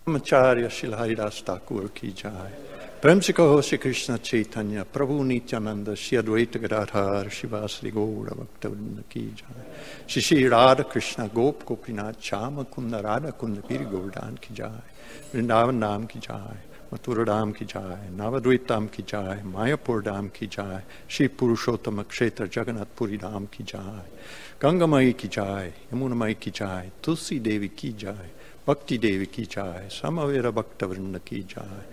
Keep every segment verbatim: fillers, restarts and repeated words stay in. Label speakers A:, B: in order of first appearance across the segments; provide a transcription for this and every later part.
A: Acharya Shri Haridas Thakur ki jai. Prem se kaho Shri Krishna Chaitanya Prabhu Nityananda Shri Advaita Gadadhar Shivasri Gaura Bhaktavrinda ki jai. Shri Shri Radha Krishna Gop Gopinath Chama Kunda Radha Kunda Giri Govardhan ki jai. Vrindavan Dham ki jai. Mathura Dham ki jai. Navadvip Dham ki jai. Mayapur Dham ki jai. Shri Purushottama Kshetra Jagannath Puri Dham ki jai. Ganga Mai ki jai. Yamuna Mai ki jai. Tulsi Devi ki jai. Bhakti Devi ki jai. Samavera Bhaktavrinda ki jai.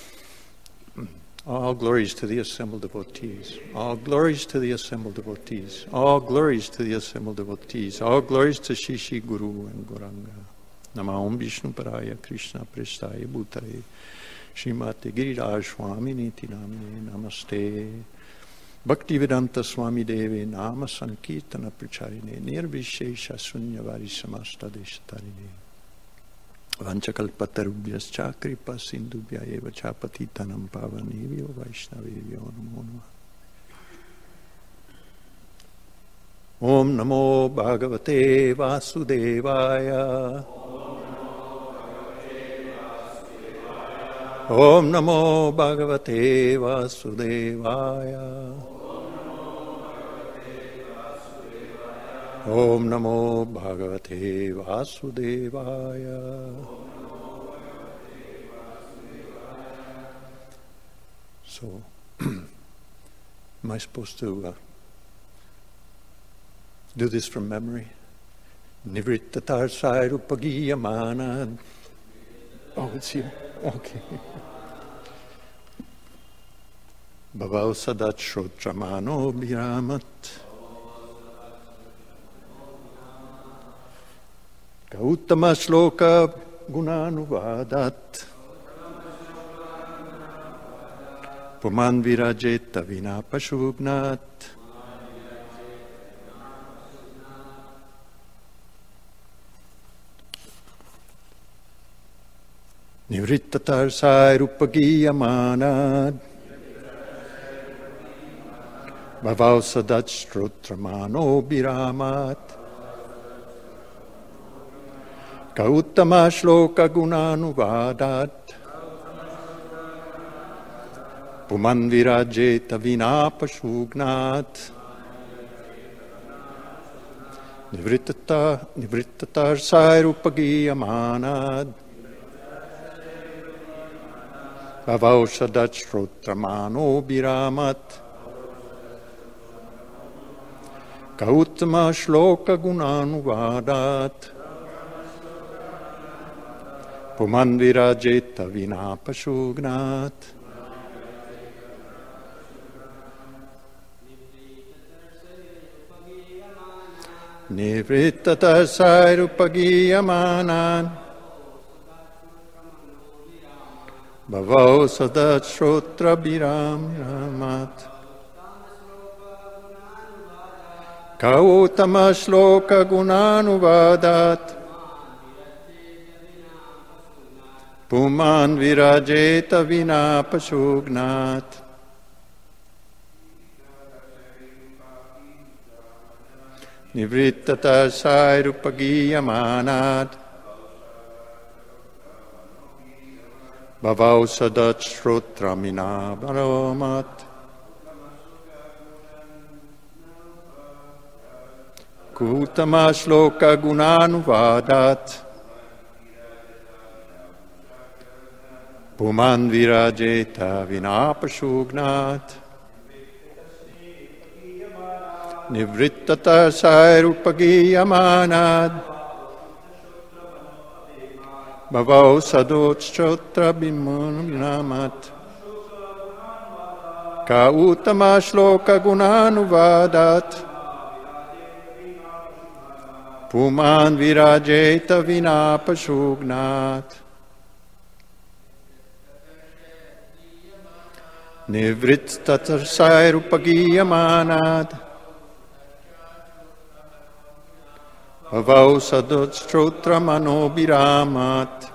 A: All glories to the assembled devotees. All glories to the assembled devotees. All glories to the assembled devotees. All glories to Shri Shri Guru and Gauranga. Namah Vishnu Paraya Krishna Prestaya Bhutare Srimati Giriraj Swami Niti Namne Namaste Bhaktivedanta Swami Devi Nama Sankirtana Pracharine Nirvishesha Sunyavari Samasta Deshatarine Vanchakalpatarubhyascha Kripa Sindhubhya Eva Chapatitanam Pavanevyo Vaishnavevyo Namo Namah Om Namo Bhagavate Vasudevaya Om Namo Bhagavate Vasudevaya Om Namo Bhagavate Vasudevaya. So, am I supposed to uh, do this from memory? Nivrittatar Sairupagiyamana. Oh, it's here. Okay. Bhavav Sadat Shrotramano Bhiramat. Gautama Shloka Gunanuvadat. Puman Virajeta Vinapashubnat. Nivrittatar Sairupagiyamana. Bhavav Sadat Shrotramano Bhiramat. Gautama Shloka Gunanuvadat. Puman Virajeta Vinapashugnat. Nivrittata Nivrittatar Sairupagiyamana. Bhavav Sadat Shrotramano Bhiramat. Gautama Shloka Gunanuvadat. Puman Virajeta Vinapashugnat. Nivrittata Sairupagiyamanan. Bhavav Sadat Shrotra Bhiramat. Gautama Shloka Gunanuvadat. Puman Virajeta Vinapashugnat. Nivrittata Sairupagiyamana. Bhavav Sadat Shrotramina Bharamat. Gautama Shloka Gunanuvadat. Puman Virajeta Vinapashugnat. Nivrittata Sairupagiyamana. Bhavav Sadot Shotra Bhimanamat. Gautama Shloka Gunanuvadat. Puman Virajeta Vinapashugnat. Nivrittata Sairupagiyamana. Bhavav Sadot Shrotramano Bhiramat.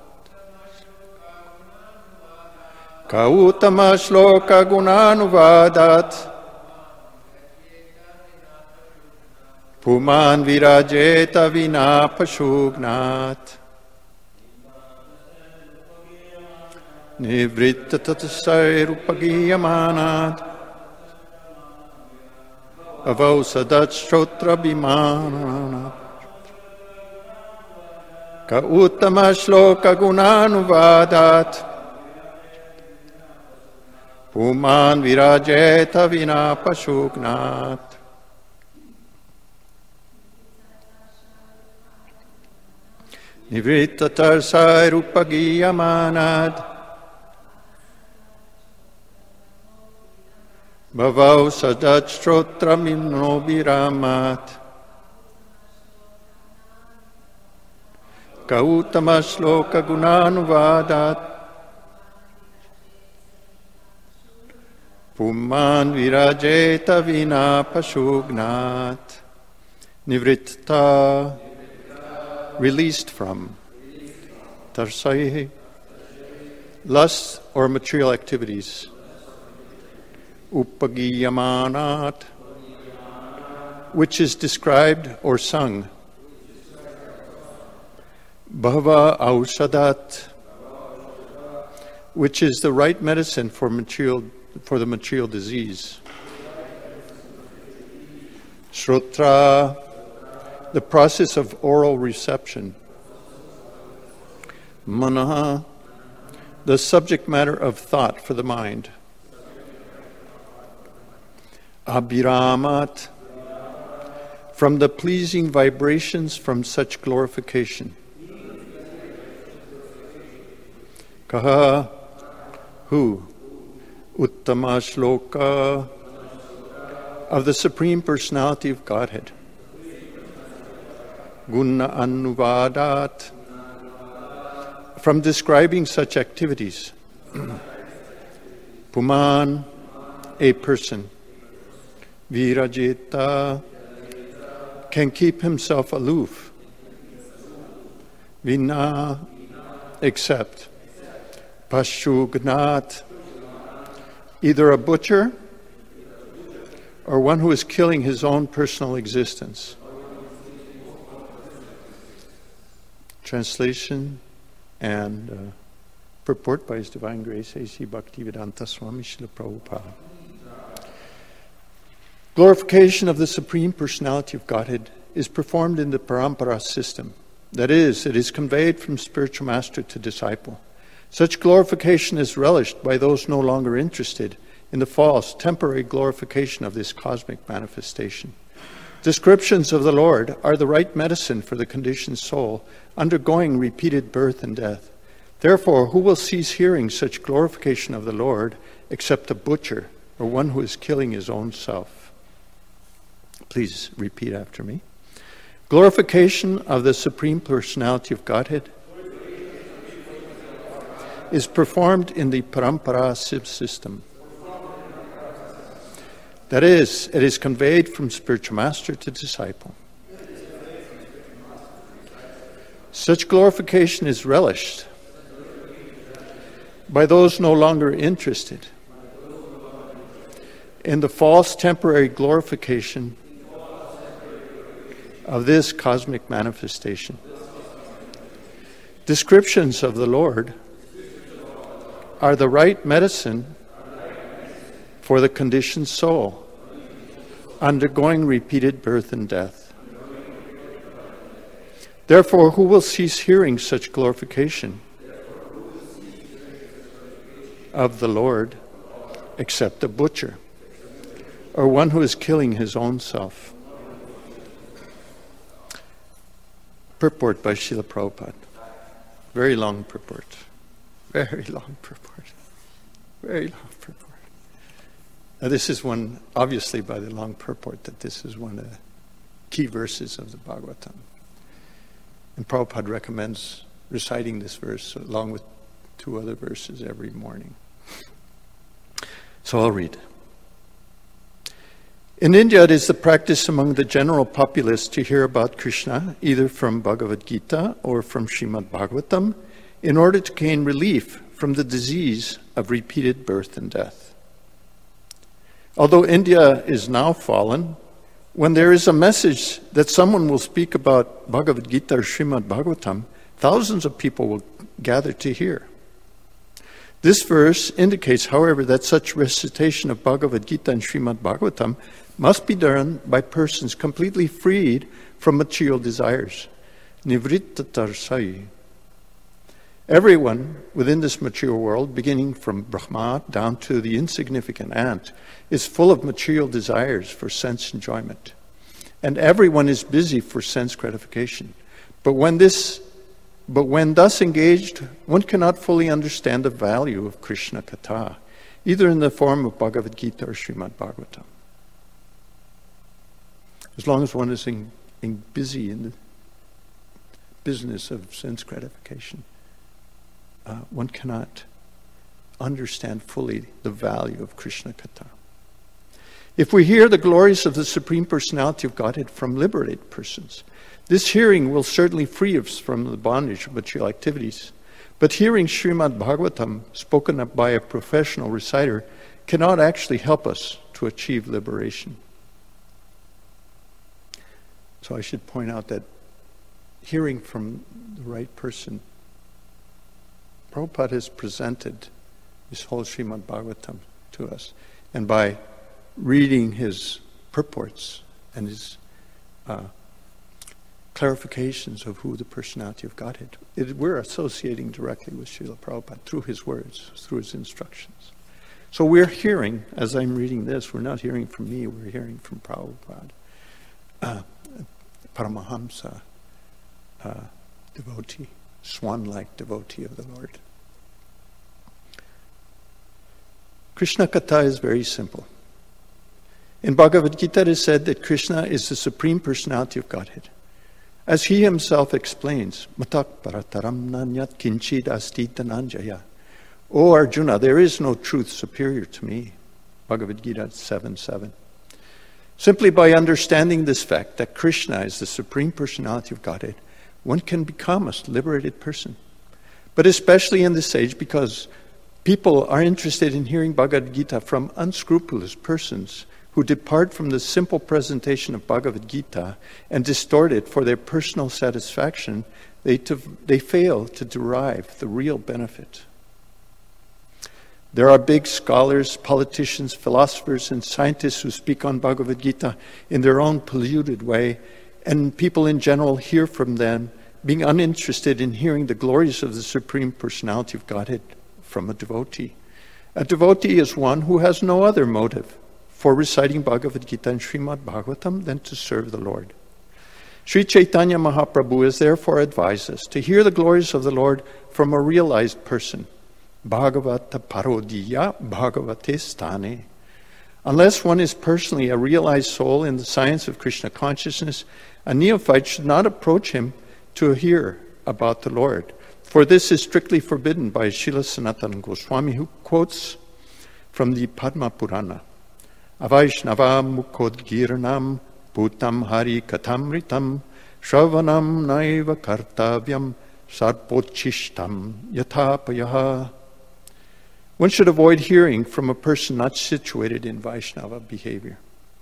A: Gautama Shloka Gunanuvadat. Puman Virajeta Vinapashugnat. Nivritta tatasai rupagiyamanat Avausadat shrotra bhimanat Ka uttama shloka gunanuvadat Puman virajeta vina pashugnat Nivritta tarsai rupagiyamanad Bhavau sadat shrotra mimno viramat Kautama shloka gunanuvadat Puman virajeta vina pashugnat Nivritta released from tarsai lust or material activities upagiyamanat which is described or sung bhava ausadat which is the right medicine for material for the material disease shrotra the process of oral reception. Manaha, the subject matter of thought for the mind. Abhiramat, from the pleasing vibrations from such glorification. Kaha, who? Uttama shloka, of the Supreme Personality of Godhead. Guna anuvadat, from describing such activities. Puman, a person. Virajeta, can keep himself aloof. Vina, except. Pashugnat, either a butcher or one who is killing his own personal existence. Translation and uh, purport by His Divine Grace, A C Bhaktivedanta Swami Srila Prabhupada. Glorification of the Supreme Personality of Godhead is performed in the parampara system. That is, it is conveyed from spiritual master to disciple. Such glorification is relished by those no longer interested in the false, temporary glorification of this cosmic manifestation. Descriptions of the Lord are the right medicine for the conditioned soul undergoing repeated birth and death. Therefore, who will cease hearing such glorification of the Lord except a butcher or one who is killing his own self? Please repeat after me. Glorification of the Supreme Personality of Godhead is performed in the parampara system. That is, it is conveyed from spiritual master to disciple. Such glorification is relished by those no longer interested in the false temporary glorification of this cosmic manifestation. Descriptions of the Lord are the right medicine for the conditioned soul undergoing repeated birth and death. Therefore, who will cease hearing such glorification of the Lord except a butcher or one who is killing his own self? Purport by Srila Prabhupada. Very long purport. Very long purport. Very long purport. Now this is one, obviously by the long purport, that this is one of the key verses of the Bhagavatam. And Prabhupada recommends reciting this verse along with two other verses every morning. So I'll read. In India, it is the practice among the general populace to hear about Krishna, either from Bhagavad Gita or from Srimad Bhagavatam, in order to gain relief from the disease of repeated birth and death. Although India is now fallen, when there is a message that someone will speak about Bhagavad Gita or Srimad Bhagavatam, thousands of people will gather to hear. This verse indicates, however, that such recitation of Bhagavad Gita and Srimad Bhagavatam must be done by persons completely freed from material desires. Nivrittatarsai. Everyone within this material world, beginning from Brahma down to the insignificant ant, is full of material desires for sense enjoyment. And everyone is busy for sense gratification. But when this But when thus engaged, one cannot fully understand the value of Krishna Katha, either in the form of Bhagavad Gita or Srimad Bhagavatam. As long as one is in, in busy in the business of sense gratification, uh, one cannot understand fully the value of Krishna Katha. If we hear the glories of the Supreme Personality of Godhead from liberated persons, this hearing will certainly free us from the bondage of material activities. But hearing Srimad Bhagavatam spoken up by a professional reciter cannot actually help us to achieve liberation. So I should point out that hearing from the right person, Prabhupada has presented this whole Srimad Bhagavatam to us. And by reading his purports and his uh, clarifications of who the personality of Godhead, it, we're associating directly with Srila Prabhupada through his words, through his instructions. So we're hearing, as I'm reading this, we're not hearing from me, we're hearing from Prabhupada, uh, Paramahamsa, uh, devotee, swan-like devotee of the Lord. Krishna Katha is very simple. In Bhagavad Gita it is said that Krishna is the Supreme Personality of Godhead. As he himself explains, Matak parataram nanyat kinchid asti dhananjaya. O Arjuna, there is no truth superior to me. Bhagavad Gita seven seven. Simply by understanding this fact that Krishna is the Supreme Personality of Godhead, one can become a liberated person. But especially in this age, because people are interested in hearing Bhagavad Gita from unscrupulous persons who depart from the simple presentation of Bhagavad Gita and distort it for their personal satisfaction, they, to, they fail to derive the real benefit. There are big scholars, politicians, philosophers, and scientists who speak on Bhagavad Gita in their own polluted way, and people in general hear from them, being uninterested in hearing the glories of the Supreme Personality of Godhead from a devotee. A devotee is one who has no other motive for reciting Bhagavad Gita and Srimad Bhagavatam than to serve the Lord. Sri Chaitanya Mahaprabhu has therefore advised us to hear the glories of the Lord from a realized person. Bhagavata parodiya bhagavate stane. Unless one is personally a realized soul in the science of Krishna consciousness, a neophyte should not approach him to hear about the Lord. For this is strictly forbidden by Srila Sanatana Goswami, who quotes from the Padma Purana. Avaishnava mukodgiranam bhutam hari katamritam shravanam naiva kartavyam sarpochishtam yathapayaha. One should avoid hearing from a person not situated in Vaishnava behavior.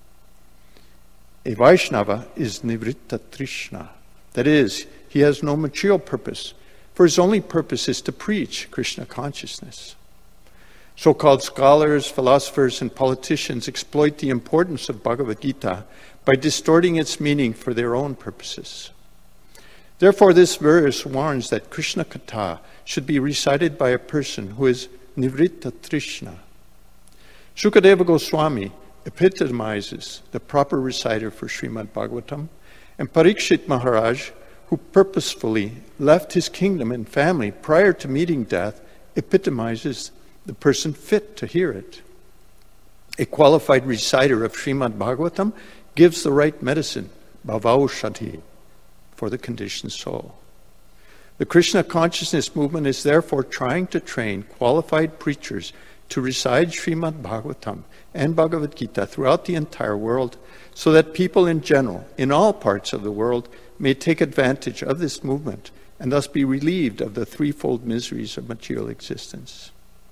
A: A Vaishnava is nivritta trishna. That is, he has no material purpose, for his only purpose is to preach Krishna consciousness. So-called scholars, philosophers, and politicians exploit the importance of Bhagavad Gita by distorting its meaning for their own purposes. Therefore, this verse warns that Krishna Katha should be recited by a person who is Nivritta Trishna. Shukadeva Goswami epitomizes the proper reciter for Srimad Bhagavatam, and Parikshit Maharaj, who purposefully left his kingdom and family prior to meeting death, epitomizes the person fit to hear it. A qualified reciter of Srimad Bhagavatam gives the right medicine, bhavaushadhi, for the conditioned soul. The Krishna consciousness movement is therefore trying to train qualified preachers to recite Srimad Bhagavatam and Bhagavad Gita throughout the entire world, so that people in general, in all parts of the world, may take advantage of this movement and thus be relieved of the threefold miseries of material existence.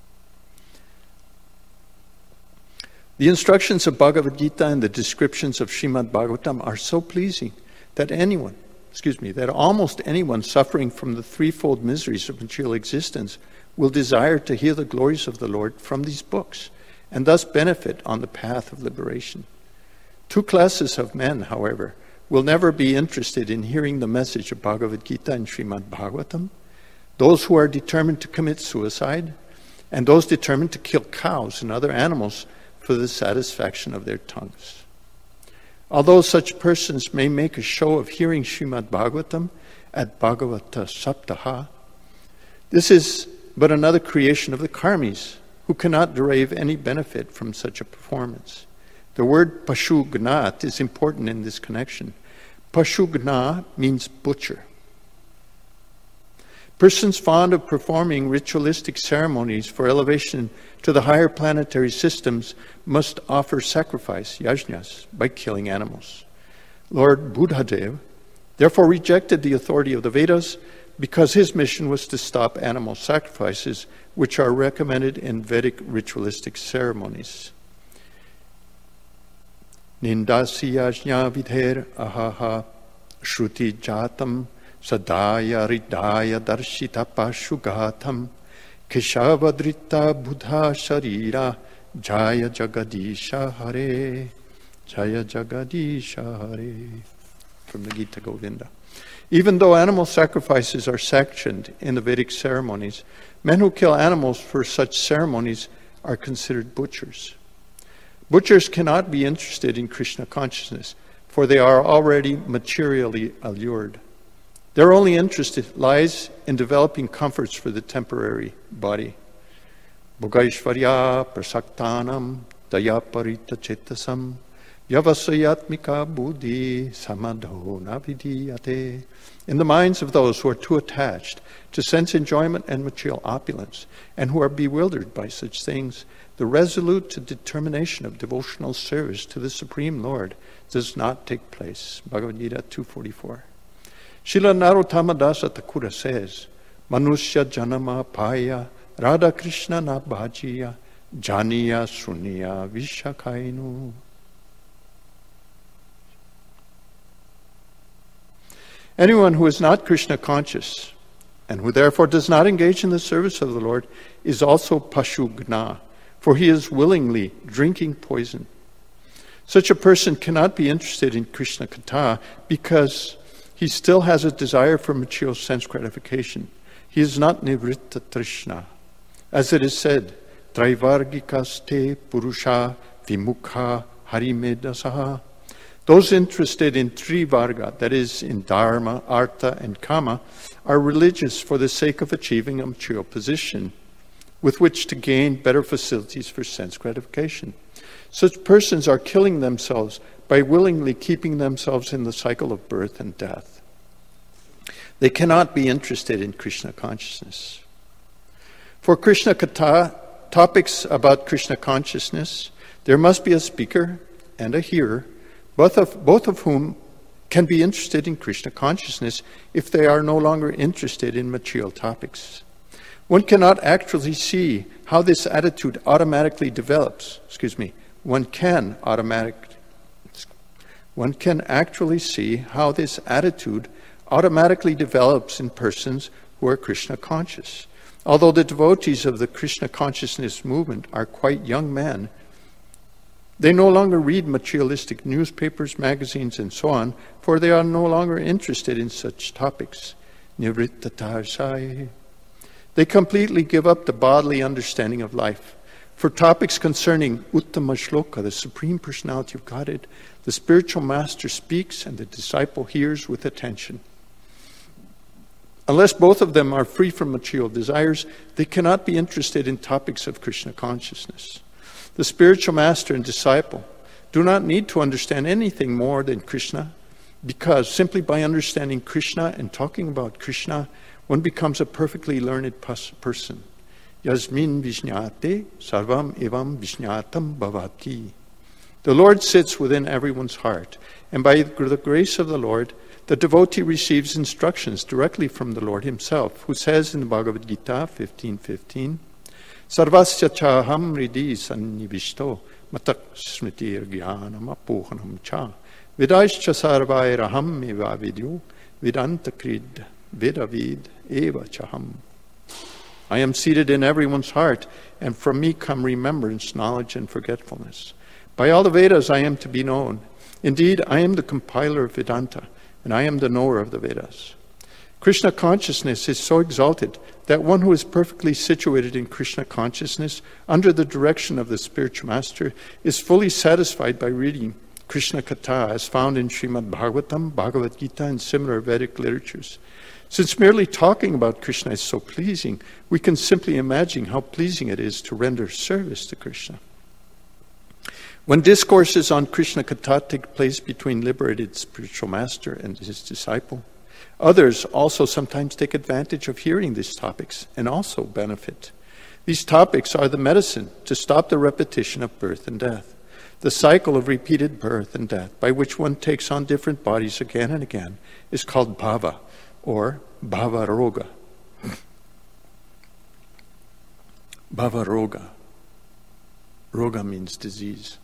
A: The instructions of Bhagavad Gita and the descriptions of Srimad Bhagavatam are so pleasing that anyone, excuse me, that almost anyone suffering from the threefold miseries of material existence will desire to hear the glories of the Lord from these books, and thus benefit on the path of liberation. Two classes of men, however, will never be interested in hearing the message of Bhagavad Gita and Srimad Bhagavatam: those who are determined to commit suicide, and those determined to kill cows and other animals for the satisfaction of their tongues. Although such persons may make a show of hearing Srimad Bhagavatam at Bhagavata Saptaha, this is but another creation of the karmis, who cannot derive any benefit from such a performance. The word Pashugnat is important in this connection. Pashugna means butcher. Persons fond of performing ritualistic ceremonies for elevation to the higher planetary systems must offer sacrifice, yajnas, by killing animals. Lord Buddhadev therefore rejected the authority of the Vedas because his mission was to stop animal sacrifices, which are recommended in Vedic ritualistic ceremonies. Nindasi yajna vidher ahaha shruti jatam sadaya ridaya darshita pashugatam keshavadrita buddha sharira jaya jagadisha hare jaya jagadisha hare. From the Gita Govinda. Even though animal sacrifices are sanctioned in the Vedic ceremonies, men who kill animals for such ceremonies are considered butchers. Butchers cannot be interested in Krishna consciousness, for they are already materially allured. Their only interest lies in developing comforts for the temporary body. Bhogaishvarya prasaktanam dayaparita chetasam yavasayatmika buddhi samadho navidiyate. In the minds of those who are too attached to sense enjoyment and material opulence, and who are bewildered by such things, the resolute determination of devotional service to the Supreme Lord does not take place. Bhagavad Gita two forty-four. Srila Narottama Dasa Thakura says, Manusya janama paya Radha Krishna na bhajiya janiya suniya vishakainu. Anyone who is not Krishna conscious, and who therefore does not engage in the service of the Lord, is also Pashugna, for he is willingly drinking poison. Such a person cannot be interested in Krishna Katha because he still has a desire for material sense gratification. He is not Nivritta Trishna. As it is said, Traivargikaste Purusha Vimukha Harimedasaha. Those interested in Trivarga, that is, in Dharma, Artha, and Kama, are religious for the sake of achieving a material position with which to gain better facilities for sense gratification. Such persons are killing themselves by willingly keeping themselves in the cycle of birth and death. They cannot be interested in Krishna consciousness. For Krishna Katha, topics about Krishna consciousness, there must be a speaker and a hearer, both of, both of whom can be interested in Krishna consciousness if they are no longer interested in material topics. One cannot actually see how this attitude automatically develops. Excuse me. One can automatic. One can actually see how this attitude automatically develops in persons who are Krishna conscious. Although the devotees of the Krishna consciousness movement are quite young men, they no longer read materialistic newspapers, magazines, and so on, for they are no longer interested in such topics. Nivrittatasai. They completely give up the bodily understanding of life. For topics concerning Uttama Shloka, the Supreme Personality of Godhead, the spiritual master speaks and the disciple hears with attention. Unless both of them are free from material desires, they cannot be interested in topics of Krishna consciousness. The spiritual master and disciple do not need to understand anything more than Krishna, because simply by understanding Krishna and talking about Krishna, one becomes a perfectly learned person. Yasmin Vishnyate Sarvam Evam Vishnatam Bhavati. The Lord sits within everyone's heart, and by the grace of the Lord, the devotee receives instructions directly from the Lord himself, who says in the Bhagavad Gita fifteen fifteen, Sarvasya chaham ridi sannivishto matak smritir jnanam apohanam cha vidaischa sarvairaham eva vidyo vidanta krid vidavid eva chaham. I am seated in everyone's heart, and from me come remembrance, knowledge, and forgetfulness. By all the Vedas I am to be known. Indeed, I am the compiler of Vedanta, and I am the knower of the Vedas. Krishna consciousness is so exalted that one who is perfectly situated in Krishna consciousness under the direction of the spiritual master is fully satisfied by reading Krishna Katha as found in Srimad Bhagavatam, Bhagavad Gita, and similar Vedic literatures. Since merely talking about Krishna is so pleasing, we can simply imagine how pleasing it is to render service to Krishna. When discourses on Krishna Katha take place between liberated spiritual master and his disciple, others also sometimes take advantage of hearing these topics and also benefit. These topics are the medicine to stop the repetition of birth and death, the cycle of repeated birth and death by which one takes on different bodies again and again is called bhava, or bhava roga. Bhava roga. Roga means disease.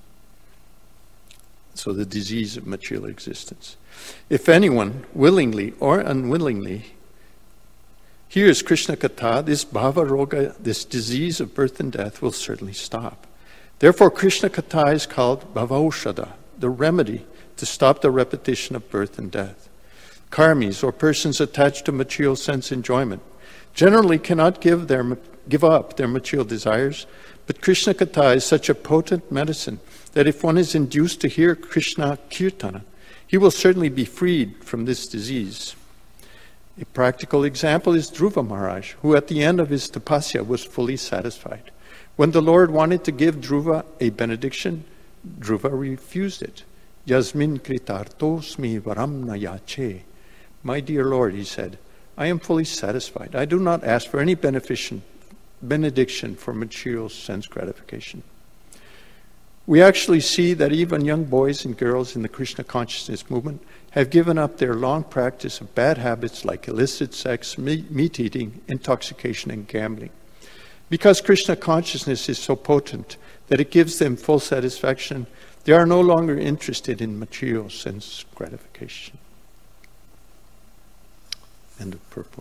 A: So the disease of material existence. If anyone, willingly or unwillingly, hears Krishna Katha, this bhava roga, this disease of birth and death, will certainly stop. Therefore, Krishna Katha is called bhavaushadha, the remedy to stop the repetition of birth and death. Karmis, or persons attached to material sense enjoyment, generally cannot give, their, give up their material desires, but Krishna Katha is such a potent medicine that if one is induced to hear Krishna Kirtana, he will certainly be freed from this disease. A practical example is Dhruva Maharaj, who at the end of his tapasya was fully satisfied. When the Lord wanted to give Dhruva a benediction, Dhruva refused it. Yasmin kritartosmi varam nayache. My dear Lord, he said, I am fully satisfied. I do not ask for any benefic- benediction for material sense gratification. We actually see that even young boys and girls in the Krishna consciousness movement have given up their long practice of bad habits like illicit sex, meat eating, intoxication, and gambling. Because Krishna consciousness is so potent that it gives them full satisfaction, they are no longer interested in material sense gratification. End of purport.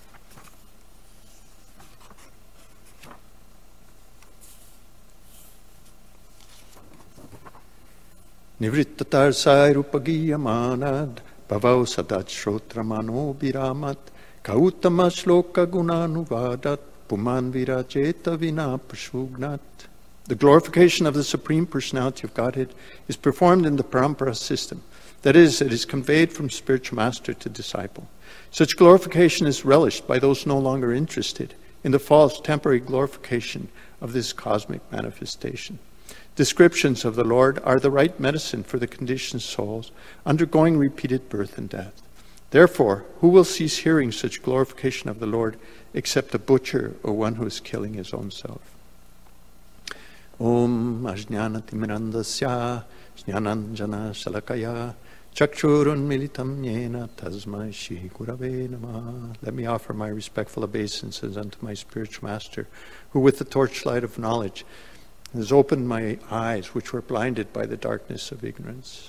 A: Nivrittatar sairupagiyamad bhavav sadat shrotramano viramat kautama shloka gunanuvadat puman virajeta vina prashugnat. The glorification of the Supreme Personality of Godhead is performed in the parampara system. That is, it is conveyed from spiritual master to disciple. Such glorification is relished by those no longer interested in the false temporary glorification of this cosmic manifestation. Descriptions of the Lord are the right medicine for the conditioned souls undergoing repeated birth and death. Therefore, who will cease hearing such glorification of the Lord except a butcher or one who is killing his own self? Om ajnanatimirandasya jnananjana shalakaya chakshurun militam yena tasmai shri gurave namah. Let me offer my respectful obeisances unto my spiritual master, who with the torchlight of knowledge has opened my eyes, which were blinded by the darkness of ignorance.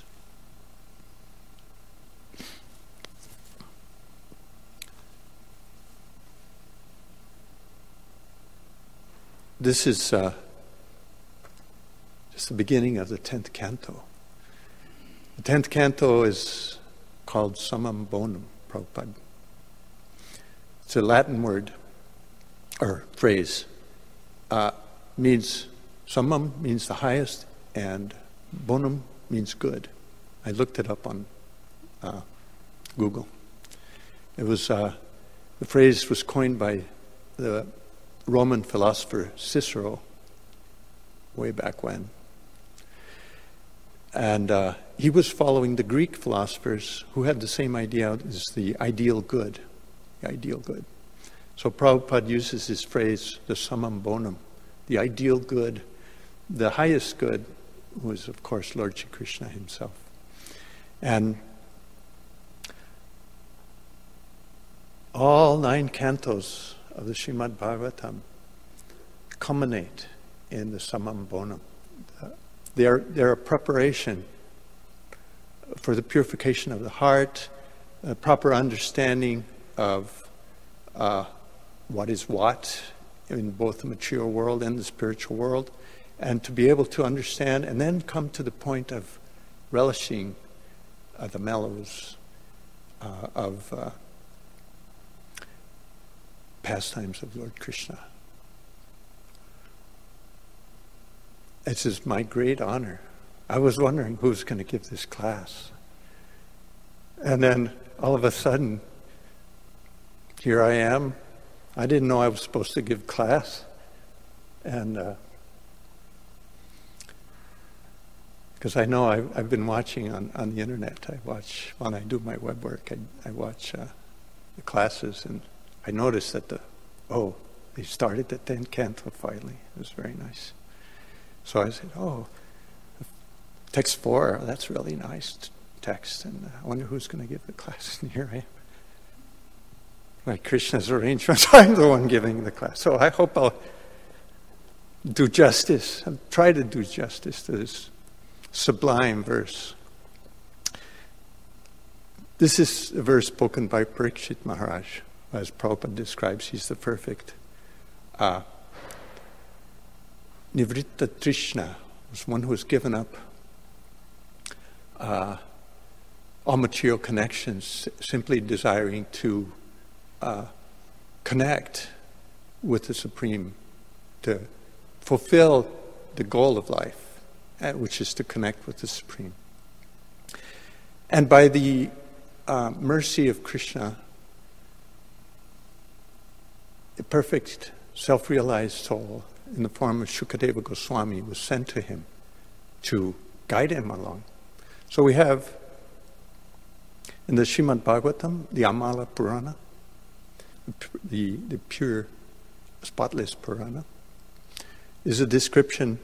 A: This is uh, just the beginning of the tenth canto. The tenth canto is called Summum Bonum, Prabhupada. It's a Latin word, or phrase. Uh, means, summum means the highest, and bonum means good. I looked it up on uh, Google. It was, uh, the phrase was coined by the Roman philosopher Cicero way back when. And uh, he was following the Greek philosophers who had the same idea as the ideal good. The ideal good. So Prabhupada uses this phrase, the summum bonum, the ideal good, the highest good, was of course Lord Shri Krishna himself. And all nine cantos of the Srimad Bhagavatam culminate in the summum bonum. They're, they're a preparation for the purification of the heart, a proper understanding of uh, what is what in both the material world and the spiritual world, and to be able to understand and then come to the point of relishing uh, the mellows uh, of uh, pastimes of Lord Krishna. This is my great honor. I was wondering who's going to give this class. And then all of a sudden, here I am. I didn't know I was supposed to give class. And uh, because I know I've, I've been watching on, on the internet. I watch, when I do my web work, I, I watch uh, the classes, and I noticed that the, oh, they started the tenth canto finally. It was very nice. So I said, oh, text four, that's really nice text, and I wonder who's going to give the class. And here I am. Like Krishna's arrangements, I'm the one giving the class. So I hope I'll do justice, I'll try to do justice to this sublime verse. This is a verse spoken by Parikshit Maharaj. As Prabhupada describes, he's the perfect uh, Nivritta Trishna, was one who has given up uh, all material connections, simply desiring to uh, connect with the Supreme, to fulfill the goal of life, uh, which is to connect with the Supreme. And by the uh, mercy of Krishna, a perfect self-realized soul in the form of Shukadeva Goswami was sent to him to guide him along. So we have in the Srimad Bhagavatam, the Amala Purana, the, the pure, spotless Purana, is a description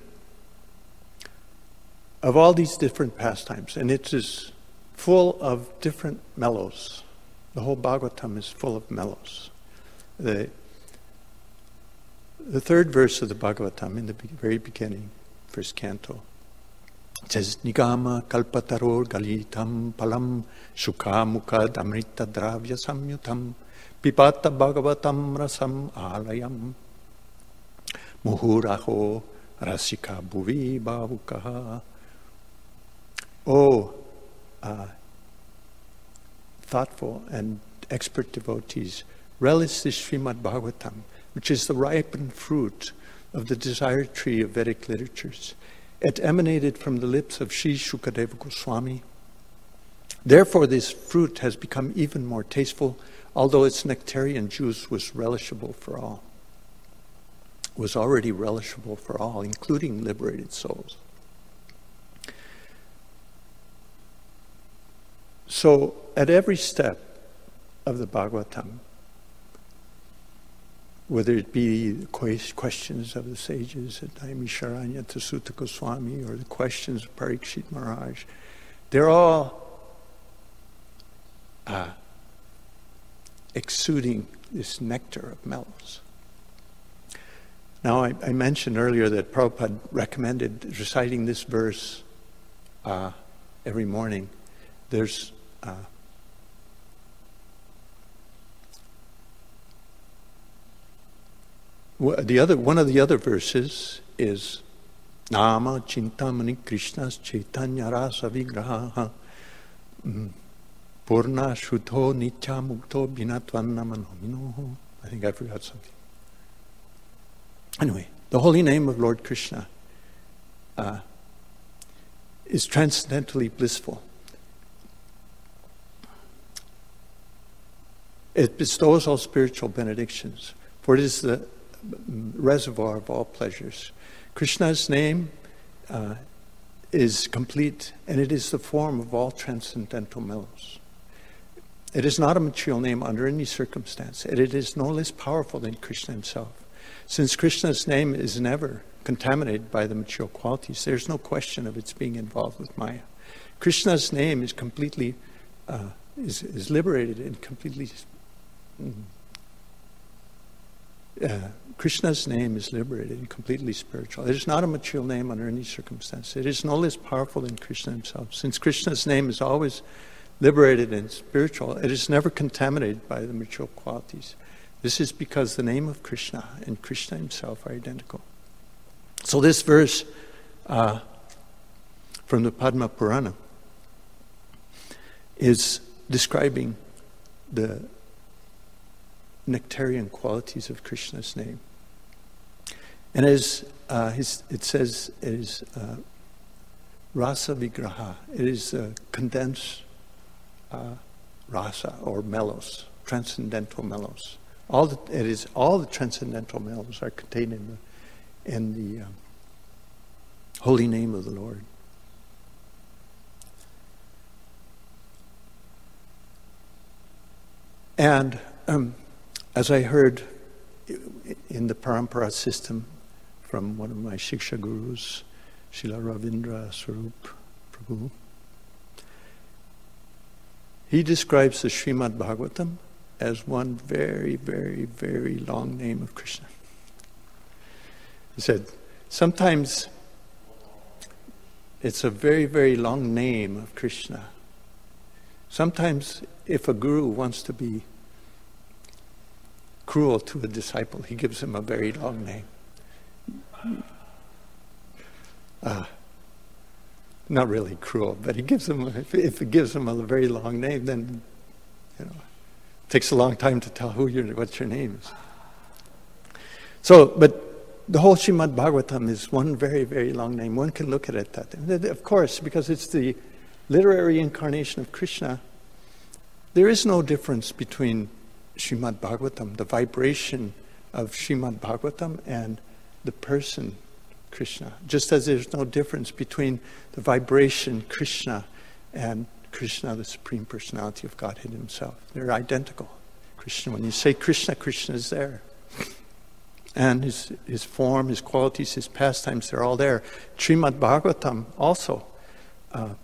A: of all these different pastimes, and it is full of different mellows. The whole Bhagavatam is full of mellows. The The third verse of the Bhagavatam, in the very beginning, first canto, it says, Nigama kalpataror galitam palam sukha mukha damrita dravya samyutam pipata bhagavatam rasam alayam muhuraho rasika bhuvi bhavukaha. Oh, uh, thoughtful and expert devotees, relish this Srimad Bhagavatam, which is the ripened fruit of the desired tree of Vedic literatures. It emanated from the lips of Sri Shukadeva Goswami. Therefore, this fruit has become even more tasteful, although its nectarian juice was relishable for all. Was already relishable for all, including liberated souls. So, at every step of the Bhagavatam, whether it be the questions of the sages at Naimisharanya to Sutta Goswami or the questions of Parikshit Maharaj, they're all uh, exuding this nectar of mellows. Now, I, I mentioned earlier that Prabhupada recommended reciting this verse uh, every morning. There's uh, The other, one of the other verses is Nama Chintamani Krishna's Chaitanya Rasa Vigraha Purna Shuddho Nitya Mukto Binatvanna Manomino. I think I forgot something. Anyway, the holy name of Lord Krishna uh, is transcendently blissful. It bestows all spiritual benedictions, for it is the reservoir of all pleasures. Krishna's name uh, is complete, and it is the form of all transcendental mellows. It is not a material name under any circumstance, and it is no less powerful than Krishna himself. Since Krishna's name is never contaminated by the material qualities, there's no question of its being involved with Maya. Krishna's name is completely, uh, is, is liberated and completely Uh, Krishna's name is liberated and completely spiritual. It is not a material name under any circumstance. It is no less powerful than Krishna himself. Since Krishna's name is always liberated and spiritual, it is never contaminated by the material qualities. This is because the name of Krishna and Krishna himself are identical. So this verse uh, from the Padma Purana is describing the nectarian qualities of Krishna's name. And as uh, his, it says, it is uh, rasa vigraha. It is uh, condensed uh, rasa or melos, transcendental melos. All the, it is all the transcendental melos are contained in the in the um, holy name of the Lord. And um, as I heard in the Parampara system from one of my Shiksha gurus, Srila Ravindra Swarup Prabhu, he describes the Srimad Bhagavatam as one very, very, very long name of Krishna. He said, sometimes it's a very, very long name of Krishna. Sometimes if a guru wants to be cruel to a disciple, he gives him a very long name. Uh, not really cruel, but he gives him, if, if it gives him a very long name, then, you know, it takes a long time to tell who your, what your name is. So, but the whole Srimad Bhagavatam is one very, very long name. One can look at it that way. Of course, because it's the literary incarnation of Krishna, there is no difference between Srimad Bhagavatam, the vibration of Srimad Bhagavatam, and the person Krishna. Just as there's no difference between the vibration Krishna and Krishna, the Supreme Personality of Godhead himself. They're identical. Krishna, when you say Krishna, Krishna is there. And his, his form, his qualities, his pastimes, they're all there. Srimad Bhagavatam also uh,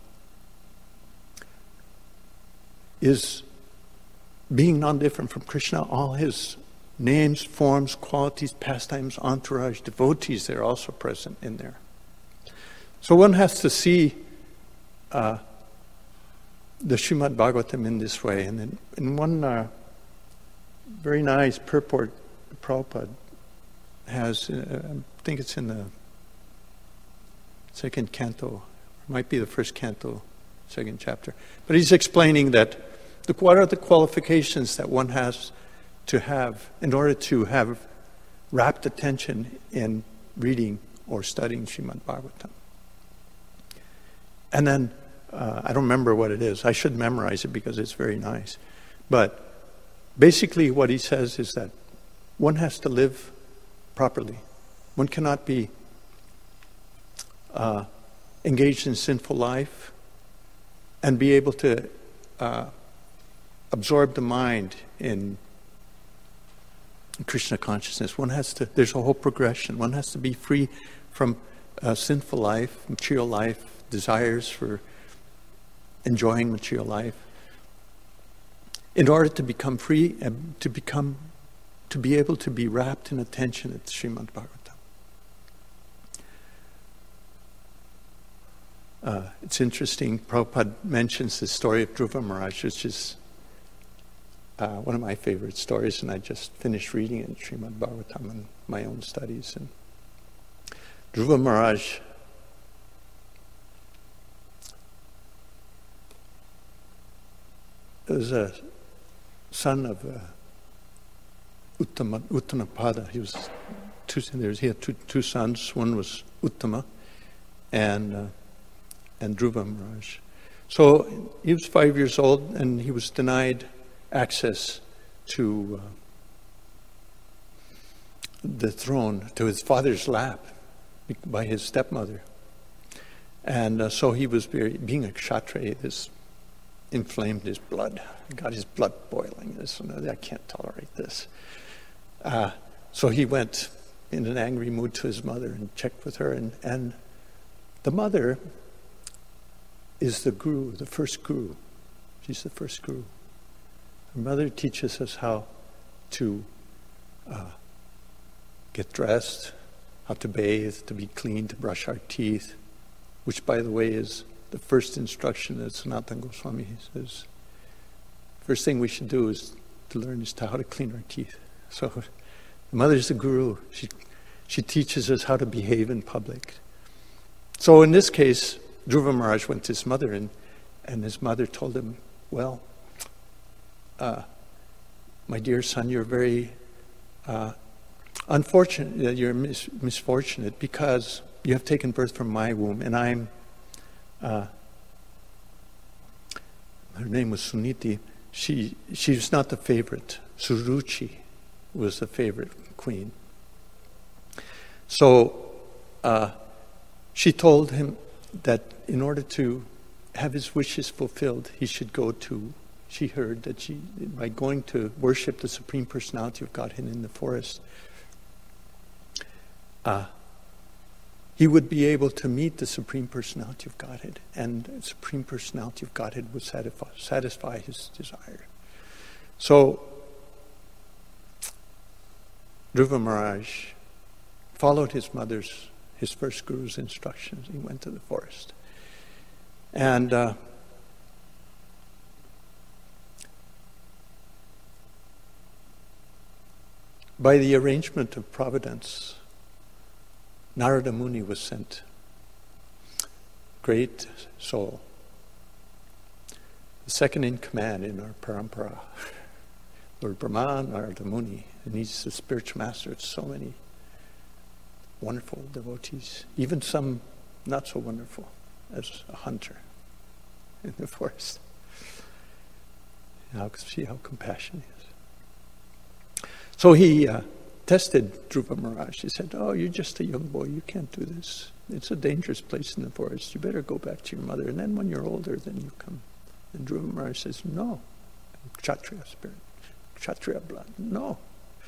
A: is being non-different from Krishna. All his names, forms, qualities, pastimes, entourage, devotees, they're also present in there. So one has to see uh, the Srimad Bhagavatam in this way. And in, in one uh, very nice purport, Prabhupada has, uh, I think it's in the second canto, it might be the first canto, second chapter. But he's explaining that the, what are the qualifications that one has to have in order to have rapt attention in reading or studying Srimad Bhagavatam. And then, uh, I don't remember what it is. I should memorize it because it's very nice. But basically what he says is that one has to live properly. One cannot be uh, engaged in sinful life and be able to uh, absorb the mind in Krishna consciousness. One has to, there's a whole progression. One has to be free from uh, sinful life, material life, desires for enjoying material life, in order to become free and to become, to be able to be wrapped in attention at Srimad Bhagavatam. Uh, it's interesting, Prabhupada mentions the story of Dhruva Maharaj, which is uh, one of my favorite stories, and I just finished reading it in Srimad Bhagavatam in my own studies. And Dhruva Maharaj was a son of uh, Uttama, Uttanapada. He was two. He had two, two sons. One was Uttama, and uh, and Dhruva Maharaj. So he was five years old, and he was denied access to uh, the throne, to his father's lap, by his stepmother. And uh, so he was very, being a kshatriya, this inflamed his blood, got his blood boiling. This, I can't tolerate this. Uh, so he went in an angry mood to his mother and checked with her. And, and the mother is the guru, the first guru. She's the first guru. Her mother teaches us how to uh, get dressed, how to bathe, to be clean, to brush our teeth, which, by the way, is the first instruction that Sanatana Goswami says. First thing we should do is to learn is to how to clean our teeth. So the mother is the guru. She, she teaches us how to behave in public. So in this case, Dhruva Maharaj went to his mother, and, and his mother told him, well, uh, my dear son, you're very uh, unfortunate, you're mis- misfortunate because you have taken birth from my womb, and I'm, uh, her name was Suniti. She, she was not the favorite. Suruchi was the favorite queen. So uh, she told him that in order to have his wishes fulfilled, he should go to, she heard that she, by going to worship the Supreme Personality of Godhead in the forest, uh, he would be able to meet the Supreme Personality of Godhead, and the Supreme Personality of Godhead would satisfy, satisfy his desire. So, Dhruva Maharaj followed his mother's, his first guru's instructions. He went to the forest. And uh, by the arrangement of providence, Narada Muni was sent. Great soul. The second in command in our parampara. Lord Brahma, Narada Muni. And he's the spiritual master of so many wonderful devotees. Even some not so wonderful as a hunter in the forest. Now see how compassionate he is. So he uh, tested Dhruva Maharaj. He said, oh, you're just a young boy. You can't do this. It's a dangerous place in the forest. You better go back to your mother. And then when you're older, then you come. And Dhruva Maharaj says, no. Kshatriya spirit. Kshatriya blood. No.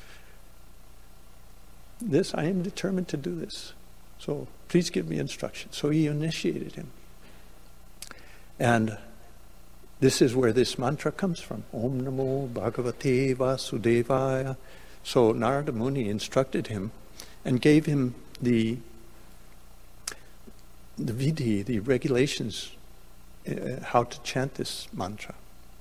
A: This, I am determined to do this. So please give me instruction. So he initiated him. And this is where this mantra comes from. Om Namo Bhagavate Vasudevaya. So Narada Muni instructed him and gave him the the vidhi, the regulations, uh, how to chant this mantra.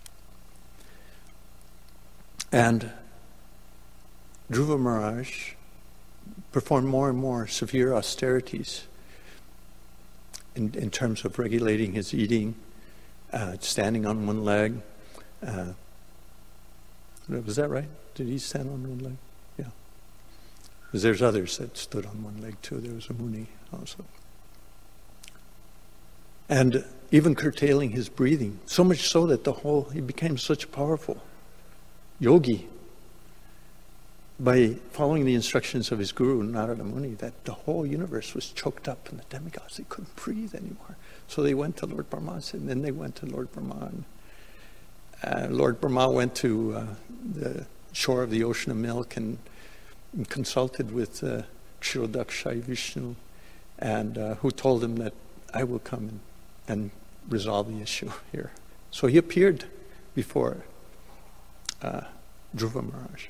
A: And Dhruva Maharaj performed more and more severe austerities in, in terms of regulating his eating, uh, standing on one leg. Uh, was that right? Did he stand on one leg? Yeah. Because there's others that stood on one leg too. There was a Muni also. And even curtailing his breathing, so much so that the whole, he became such a powerful yogi by following the instructions of his guru, Narada Muni, that the whole universe was choked up and the demigods, they couldn't breathe anymore. So they went to Lord Brahma, and then they went to Lord Brahma. And, uh, Lord Brahma went to uh, the shore of the ocean of milk and, and consulted with uh, Kshirodakshayi Vishnu, and uh, who told him that I will come and, and resolve the issue here. So he appeared before uh, Dhruva Maharaj.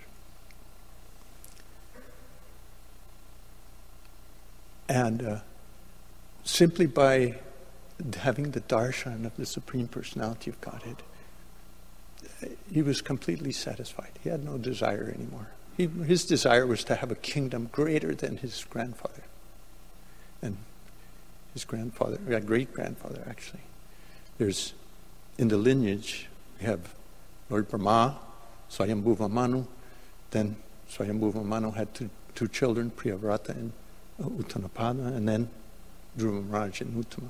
A: And uh, simply by having the darshan of the Supreme Personality of Godhead, he was completely satisfied. He had no desire anymore. He, his desire was to have a kingdom greater than his grandfather. And his grandfather, yeah, great-grandfather actually. There's, in the lineage, we have Lord Brahma, Swayambhuva Manu. Then Swayambhuva Manu had two, two children, Priyavrata and Uttanapada, and then Dhruva Maharaj and Uttama.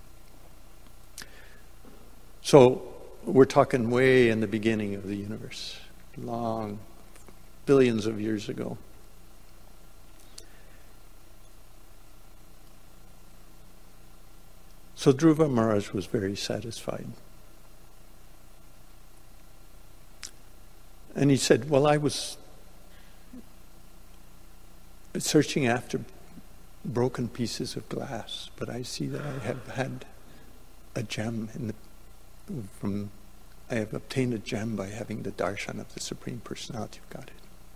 A: So we're talking way in the beginning of the universe, long, billions of years ago. So Dhruva Maharaj was very satisfied. And he said, well, I was searching after broken pieces of glass, but I see that I have had a gem in the, from, I have obtained a gem by having the darshan of the Supreme Personality of Godhead.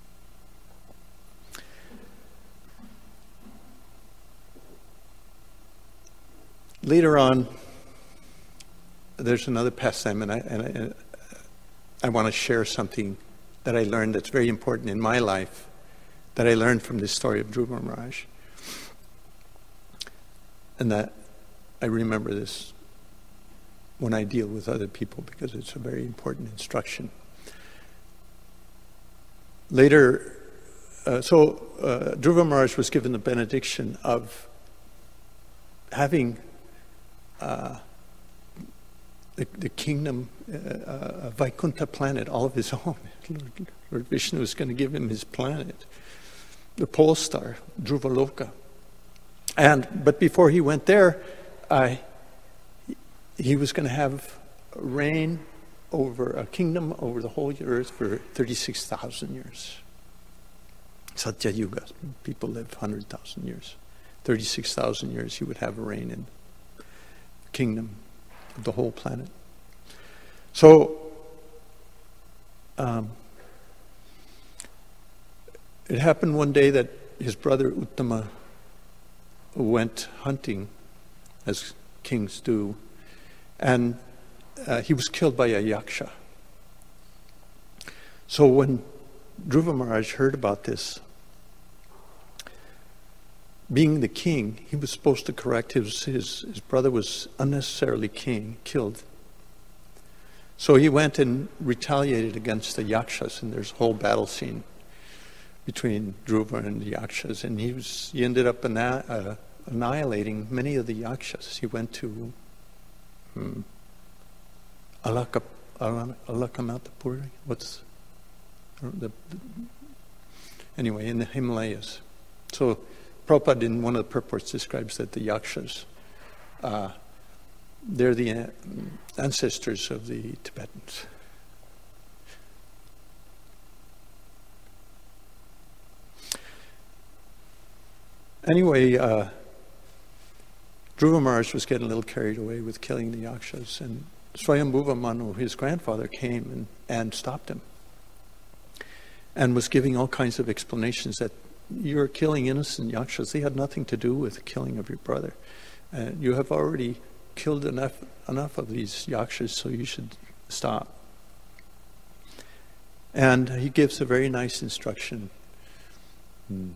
A: Later on, there's another pastime, and I, and I, I want to share something that I learned that's very important in my life, that I learned from this story of Dhruva Maharaj. And that I remember this when I deal with other people because it's a very important instruction. Later, uh, so uh, Dhruva Maharaj was given the benediction of having uh, the, the kingdom, uh, uh, Vaikuntha planet, all of his own. Lord, Lord Vishnu was going to give him his planet, the pole star, Dhruvaloka. And but before he went there, uh, he, he was going to have reign over a kingdom over the whole earth for thirty-six thousand years. Satya Yuga, people live one hundred thousand years. thirty-six thousand years he would have a reign in the kingdom of the whole planet. So, um, it happened one day that his brother Uttama went hunting, as kings do, and uh, he was killed by a yaksha. So when Dhruva Maharaj heard about this, being the king, he was supposed to correct his, his, his brother was unnecessarily king, killed. So he went and retaliated against the yakshas, and there's a whole battle scene between Dhruva and the yakshas, and he was he ended up anna- uh, annihilating many of the yakshas. He went to hmm, Alaka, Alakanatapuri, what's the, the anyway, in the Himalayas. So Prabhupada in one of the purports describes that the yakshas, uh, they're the ancestors of the Tibetans. Anyway, uh, Dhruva Maharaj was getting a little carried away with killing the yakshas, and Swayambhuva Manu, his grandfather, came and, and stopped him and was giving all kinds of explanations that you're killing innocent yakshas. They had nothing to do with the killing of your brother. Uh, you have already killed enough enough of these yakshas, so you should stop. And he gives a very nice instruction. Hmm.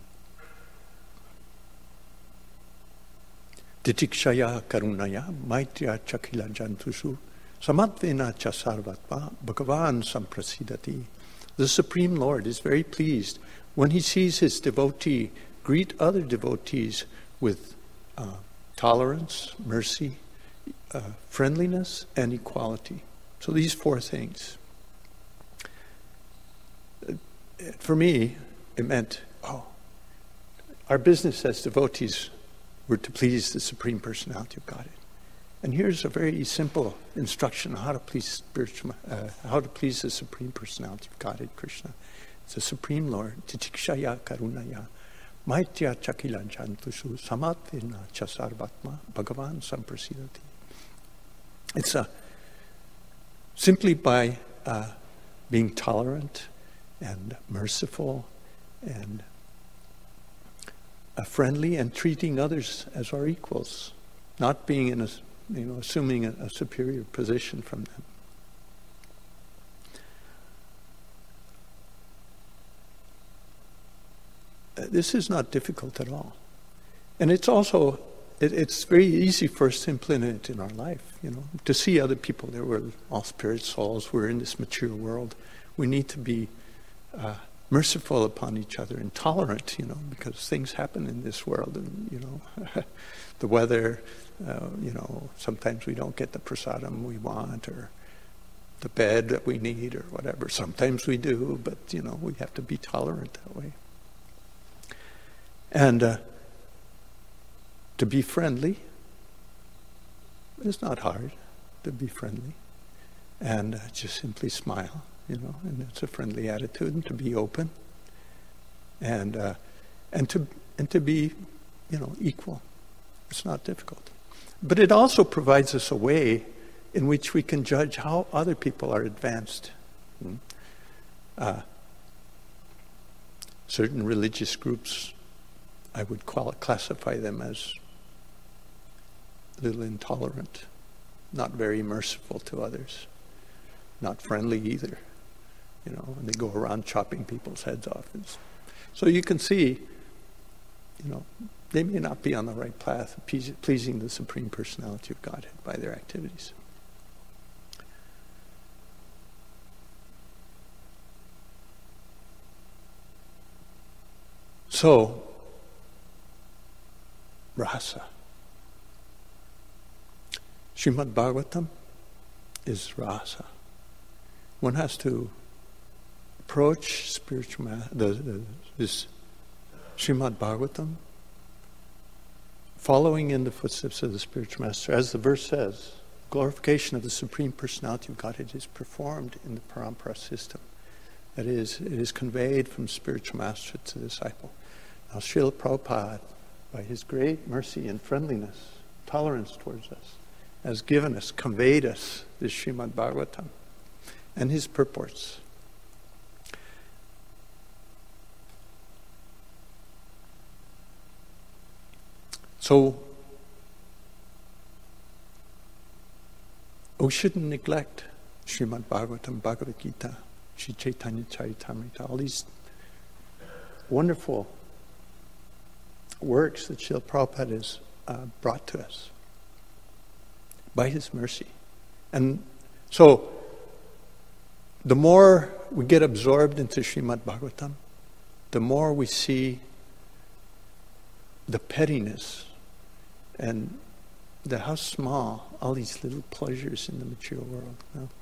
A: Titikshaya karunaya maitya chakila jantushu samatvena cha sarvatma bhagavan samprasidati. The Supreme Lord is very pleased when he sees his devotee greet other devotees with uh, tolerance, mercy, uh, friendliness, and equality. So these four things. For me, it meant, oh, our business as devotees were to please the Supreme Personality of Godhead. And here's a very simple instruction on how to please spiritual, uh, how to please the Supreme Personality of Godhead, Krishna. It's the Supreme Lord. Titikshaya karunaya maitya chakila jantushu samatvena chasarvatma bhagavan samprasidati. It's a, simply by uh, being tolerant and merciful and uh, friendly and treating others as our equals, not being in a, you know, assuming a, a superior position from them. Uh, this is not difficult at all. And it's also, it, it's very easy for us to implement it in our life, you know, to see other people there. We're all spirit souls, we're in this material world. We need to be uh, merciful upon each other and tolerant, you know, because things happen in this world, and, you know, the weather, uh, you know, sometimes we don't get the prasadam we want, or the bed that we need, or whatever. Sometimes we do, but, you know, we have to be tolerant that way. And uh, to be friendly, it's not hard to be friendly. And uh, just simply smile, you know, and it's a friendly attitude, and to be open, and uh, and to and to be, you know, equal. It's not difficult. But it also provides us a way in which we can judge how other people are advanced. Hmm? Uh, certain religious groups, I would quali- classify them as a little intolerant, not very merciful to others, not friendly either. you know, and they go around chopping people's heads off. It's, so you can see, you know, they may not be on the right path of pleasing the Supreme Personality of Godhead by their activities. So, rasa. Srimad Bhagavatam is rasa. One has to approach spiritual ma- the, the, this Srimad Bhagavatam, following in the footsteps of the spiritual master. As the verse says, glorification of the Supreme Personality of Godhead is performed in the parampara system. That is, it is conveyed from spiritual master to disciple. Now, Srila Prabhupada, by his great mercy and friendliness, tolerance towards us, has given us, conveyed us this Srimad Bhagavatam and his purports. So, we shouldn't neglect Srimad Bhagavatam, Bhagavad Gita, Sri Chaitanya Charitamrita, all these wonderful works that Srila Prabhupada has uh, brought to us by his mercy. And so, the more we get absorbed into Srimad Bhagavatam, the more we see the pettiness and the how small all these little pleasures in the material world. You know?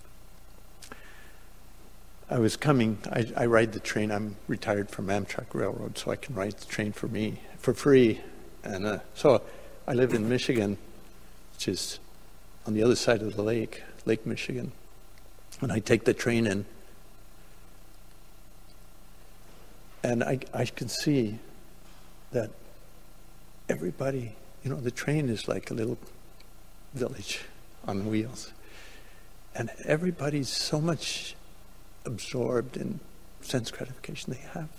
A: I was coming, I, I ride the train, I'm retired from Amtrak Railroad, so I can ride the train for me, for free. And uh, so I live in Michigan, which is on the other side of the lake, Lake Michigan. And I take the train in. And I, I can see that everybody, you know, the train is like a little village on wheels. And everybody's so much absorbed in sense gratification. They have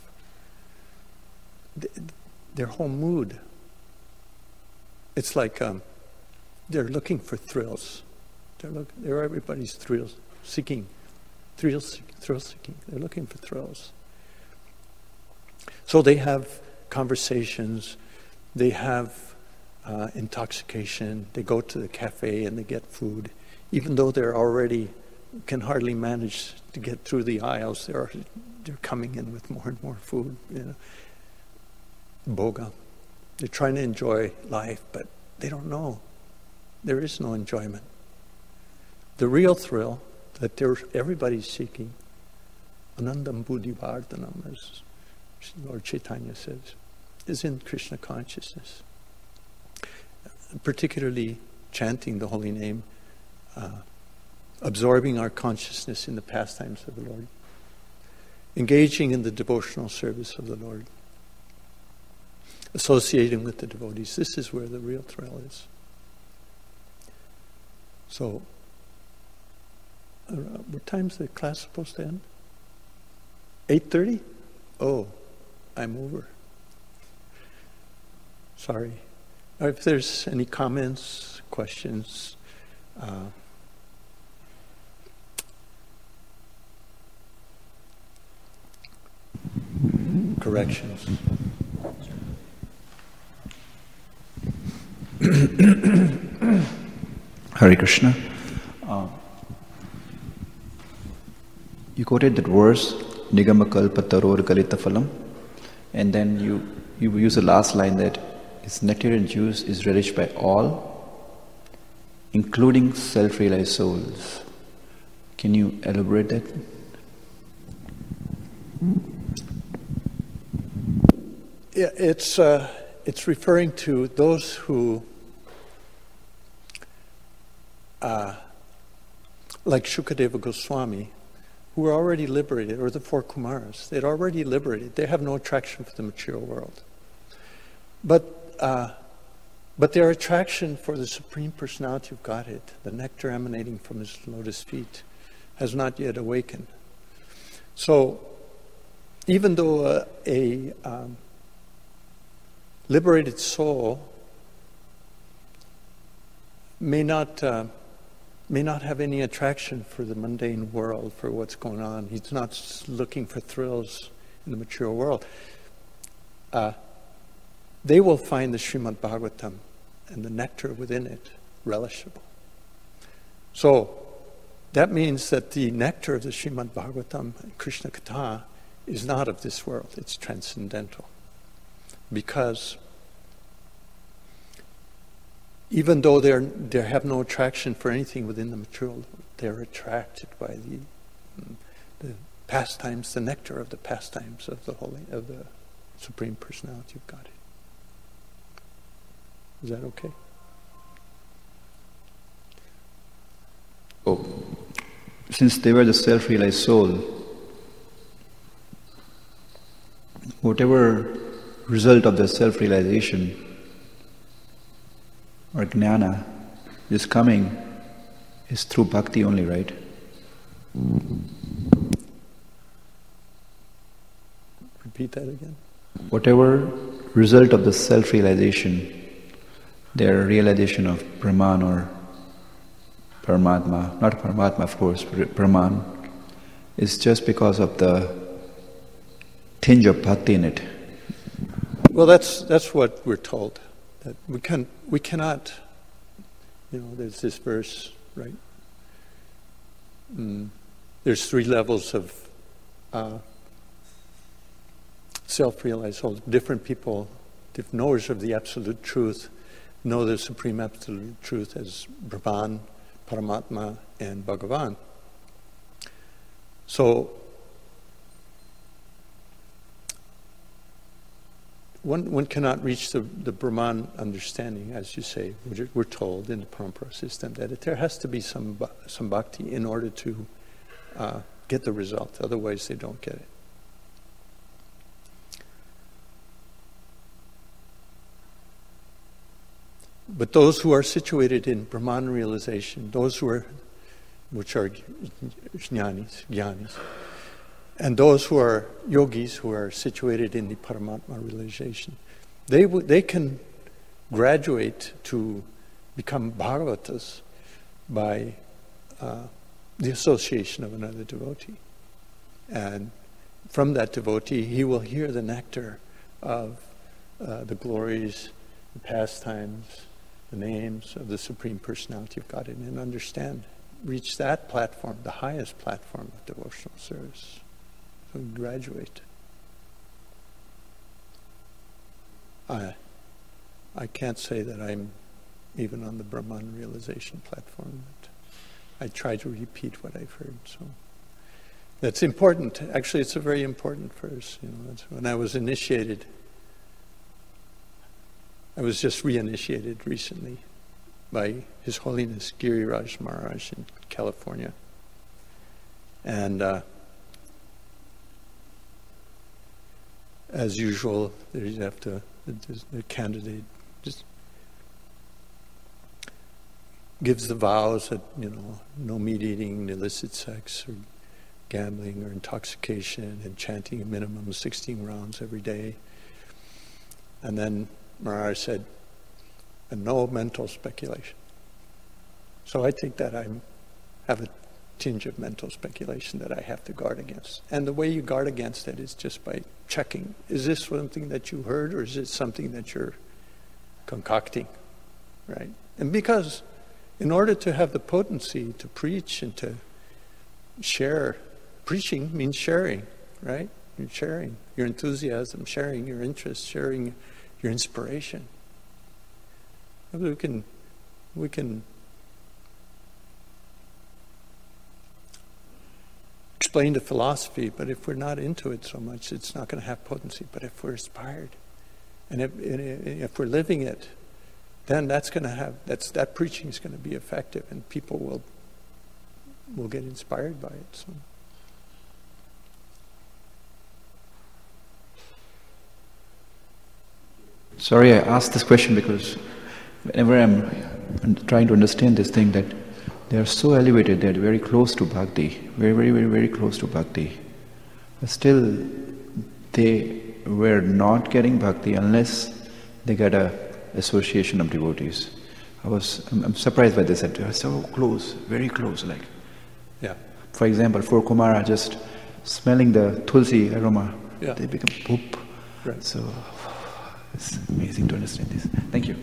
A: their whole mood. It's like um, they're looking for thrills. They're look, they're everybody's thrills seeking, thrills, thrill seeking. They're looking for thrills. So they have conversations. They have uh, intoxication. They go to the cafe and they get food, even though they're already can hardly manage to get through the aisles. They're they're coming in with more and more food. You know, boga. They're trying to enjoy life, but they don't know. There is no enjoyment. The real thrill that there's everybody's seeking, Anandam Buddhi Vardhanam, as Lord Chaitanya says, is in Krishna consciousness. Particularly chanting the holy name, uh, absorbing our consciousness in the pastimes of the Lord, engaging in the devotional service of the Lord, associating with the devotees. This is where the real thrill is. So, uh, what time's the class supposed to end? eight thirty? Oh, I'm over. Sorry. If there's any comments, questions, uh, corrections.
B: Hare Krishna. Uh, you quoted that verse, Nigama Kalpa Taror Galita Phalam, and then you, you use the last line that its nectar and juice is relished by all, including self-realized souls. Can you elaborate that?
A: Yeah, it's uh, it's referring to those who, uh, like Shukadeva Goswami, who are already liberated, or the four Kumaras. They're already liberated. They have no attraction for the material world. But uh, but their attraction for the Supreme Personality of Godhead, the nectar emanating from His lotus feet, has not yet awakened. So, even though uh, a um, liberated soul may not uh, may not have any attraction for the mundane world, for what's going on. He's not looking for thrills in the material world. Uh, they will find the Srimad Bhagavatam and the nectar within it relishable. So that means that the nectar of the Srimad Bhagavatam and Krishna Katha is not of this world, it's transcendental. Because even though they're, they have no attraction for anything within the material, they're attracted by the, the pastimes, the nectar of the pastimes of the Holy, of the Supreme Personality of Godhead. Is that okay?
B: Oh, since they were the self-realized soul, whatever result of their self-realization or jnana is coming is through bhakti only, right?
A: Repeat that again.
B: Whatever result of the self-realization, their realization of Brahman or Paramatma, not Paramatma of course, Brahman, is just because of the tinge of bhakti in it.
A: Well, that's that's what we're told. That we can we cannot, you know, there's this verse, right? Mm, there's three levels of uh, self-realized souls. Different people, different knowers of the absolute truth, know the supreme absolute truth as Brahman, Paramatma, and Bhagavan. So One, one cannot reach the, the Brahman understanding, as you say. We're, we're told in the Parampara system that there has to be some some bhakti in order to uh, get the result. Otherwise, they don't get it. But those who are situated in Brahman realization, those who are, which are jnanis, jnanis, and those who are yogis, who are situated in the Paramatma realization, they w- they can graduate to become Bhagavatas by uh, the association of another devotee. And from that devotee, he will hear the nectar of uh, the glories, the pastimes, the names of the Supreme Personality of Godhead, and understand, reach that platform, the highest platform of devotional service. So graduate. I, I can't say that I'm even on the Brahman realization platform, but I try to repeat what I've heard. So that's important. Actually, it's a very important verse. You know, that's when I was initiated. I was just reinitiated recently by His Holiness Giriraj Maharaj in California, and. Uh, As usual, you have to, the candidate just gives the vows that, you know, no meat eating, illicit sex, or gambling, or intoxication, and chanting a minimum of sixteen rounds every day. And then Maharaj said, and no mental speculation. So I think that I have a tinge of mental speculation that I have to guard against. And the way you guard against it is just by checking, is this something that you heard, or is it something that you're concocting, right? And because in order to have the potency to preach and to share, preaching means sharing, right? You're sharing your enthusiasm, sharing your interest, sharing your inspiration. We can, we can explain the philosophy, but if we're not into it so much, it's not going to have potency. But if we're inspired, and if, if we're living it, then that's going to have, that's, that preaching is going to be effective, and people will will get inspired by it. So.
B: Sorry, I asked this question because whenever I'm trying to understand this thing, that they are so elevated, they're very close to bhakti, very, very, very, very close to bhakti. But still, they were not getting bhakti unless they get a association of devotees. I was, I'm, I'm surprised by this, that they are so close, very close, like.
A: Yeah.
B: For example, for Kumara, just smelling the tulsi aroma,
A: Yeah.
B: they become poop.
A: Right.
B: So it's amazing to understand this. Thank you.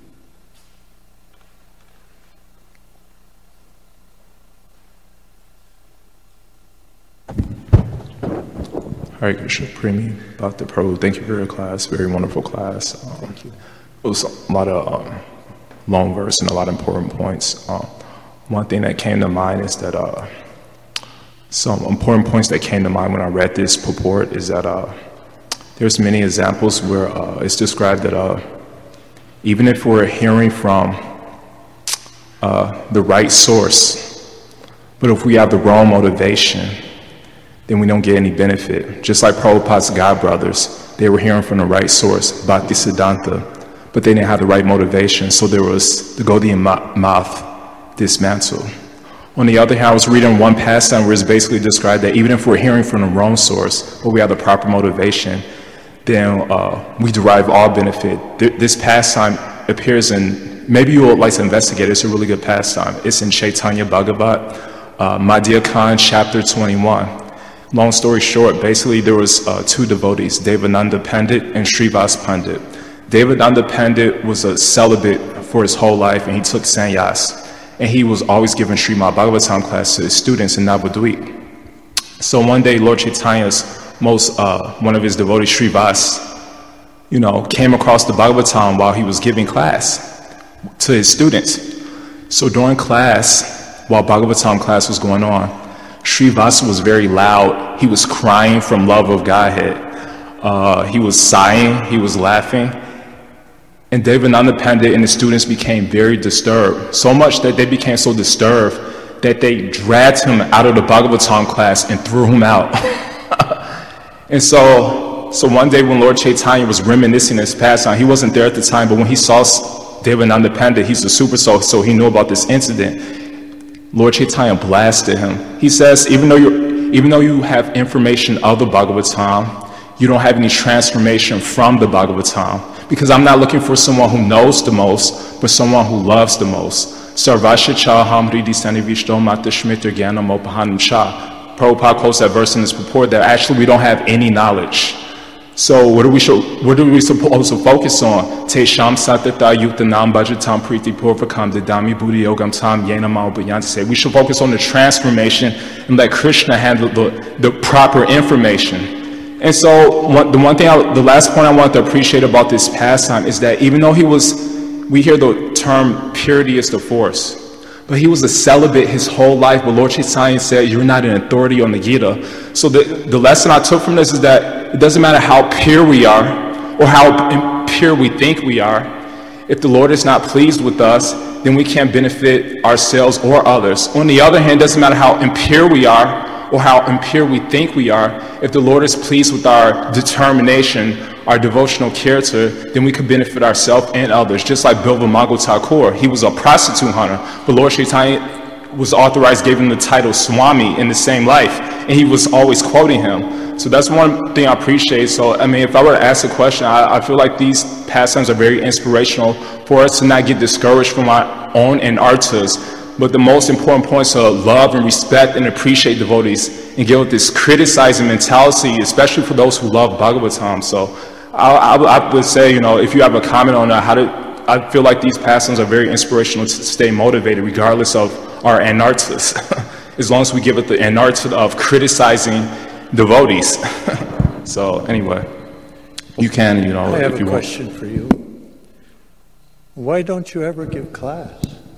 C: Hare Krishna, Premi, Bhakti Prabhu, thank you for your class, very wonderful class. Um,
A: Thank you.
C: It was a lot of um, long verse and a lot of important points. Um, one thing that came to mind is that uh, some important points that came to mind when I read this purport is that uh, there's many examples where uh, it's described that uh, even if we're hearing from uh, the right source, but if we have the wrong motivation, then we don't get any benefit. Just like Prabhupada's God brothers, they were hearing from the right source, Bhakti Siddhanta, but they didn't have the right motivation, so there was the Gaudiya Math dismantled. On the other hand, I was reading one pastime where it's basically described that even if we're hearing from the wrong source, but we have the proper motivation, then uh, we derive all benefit. Th- this pastime appears in, maybe you would like to investigate, it's a really good pastime. It's in Chaitanya Bhagavat, uh, Madhya Khan, chapter twenty-one. Long story short, basically there was uh, two devotees, Devananda Pandit and Srivas Pandit. Devananda Pandit was a celibate for his whole life, and he took sannyas. And he was always giving Srimad Bhagavatam class to his students in Navadvip. So one day, Lord Chaitanya's most, uh, one of his devotees, Srivas, you know, came across the Bhagavatam while he was giving class to his students. So during class, while Bhagavatam class was going on, Srivas was very loud. He was crying from love of Godhead. Uh, he was sighing, he was laughing. And Devananda Pandit and the students became very disturbed, so much that they became so disturbed that they dragged him out of the Bhagavatam class and threw him out. And so, so one day when Lord Chaitanya was reminiscing his pastime, he wasn't there at the time, but when he saw Devananda Pandit, he's a super soul, so he knew about this incident. Lord Chaitanya blasted him. He says, even though you even though you have information of the Bhagavatam, you don't have any transformation from the Bhagavatam, because I'm not looking for someone who knows the most, but someone who loves the most. Sarvasha chaham hridi sanivishto mata shmita jnanam upahanam cha. Prabhupada quotes that verse in his purport that actually we don't have any knowledge. So what are we show, what are we supposed to focus on? Te sham satata yuktanam bhajatam priti purvakam dadami buddhi yogam tam yenamao bhayanti. We should focus on the transformation and let Krishna handle the, the proper information. And so one, the one thing, I, the last point I want to appreciate about this pastime is that even though he was, we hear the term purity is the force, but he was a celibate his whole life. But Lord Chaitanya said, you're not an authority on the Gita. So the, the lesson I took from this is that it doesn't matter how pure we are or how impure we think we are. If the Lord is not pleased with us, then we can't benefit ourselves or others. On the other hand, it doesn't matter how impure we are or how impure we think we are. If the Lord is pleased with our determination, our devotional character, then we could benefit ourselves and others. Just like Bilva Mangal Thakur, he was a prostitute hunter, but Lord Chaitanya was authorized, gave him the title Swami in the same life, and he was always quoting him. So that's one thing I appreciate. So, I mean, if I were to ask a question, I, I feel like these pastimes are very inspirational for us to not get discouraged from our own anarthas. But the most important point is to love and respect and appreciate devotees and get with this criticizing mentality, especially for those who love Bhagavatam. So I, I, I would say, you know, if you have a comment on that, how to, I feel like these pastimes are very inspirational to stay motivated regardless of our anarthas, as long as we give it the anartha of criticizing devotees. So anyway, you can, you know,
A: I have
C: if
A: a
C: you
A: question
C: want.
A: for you. Why don't you ever give class?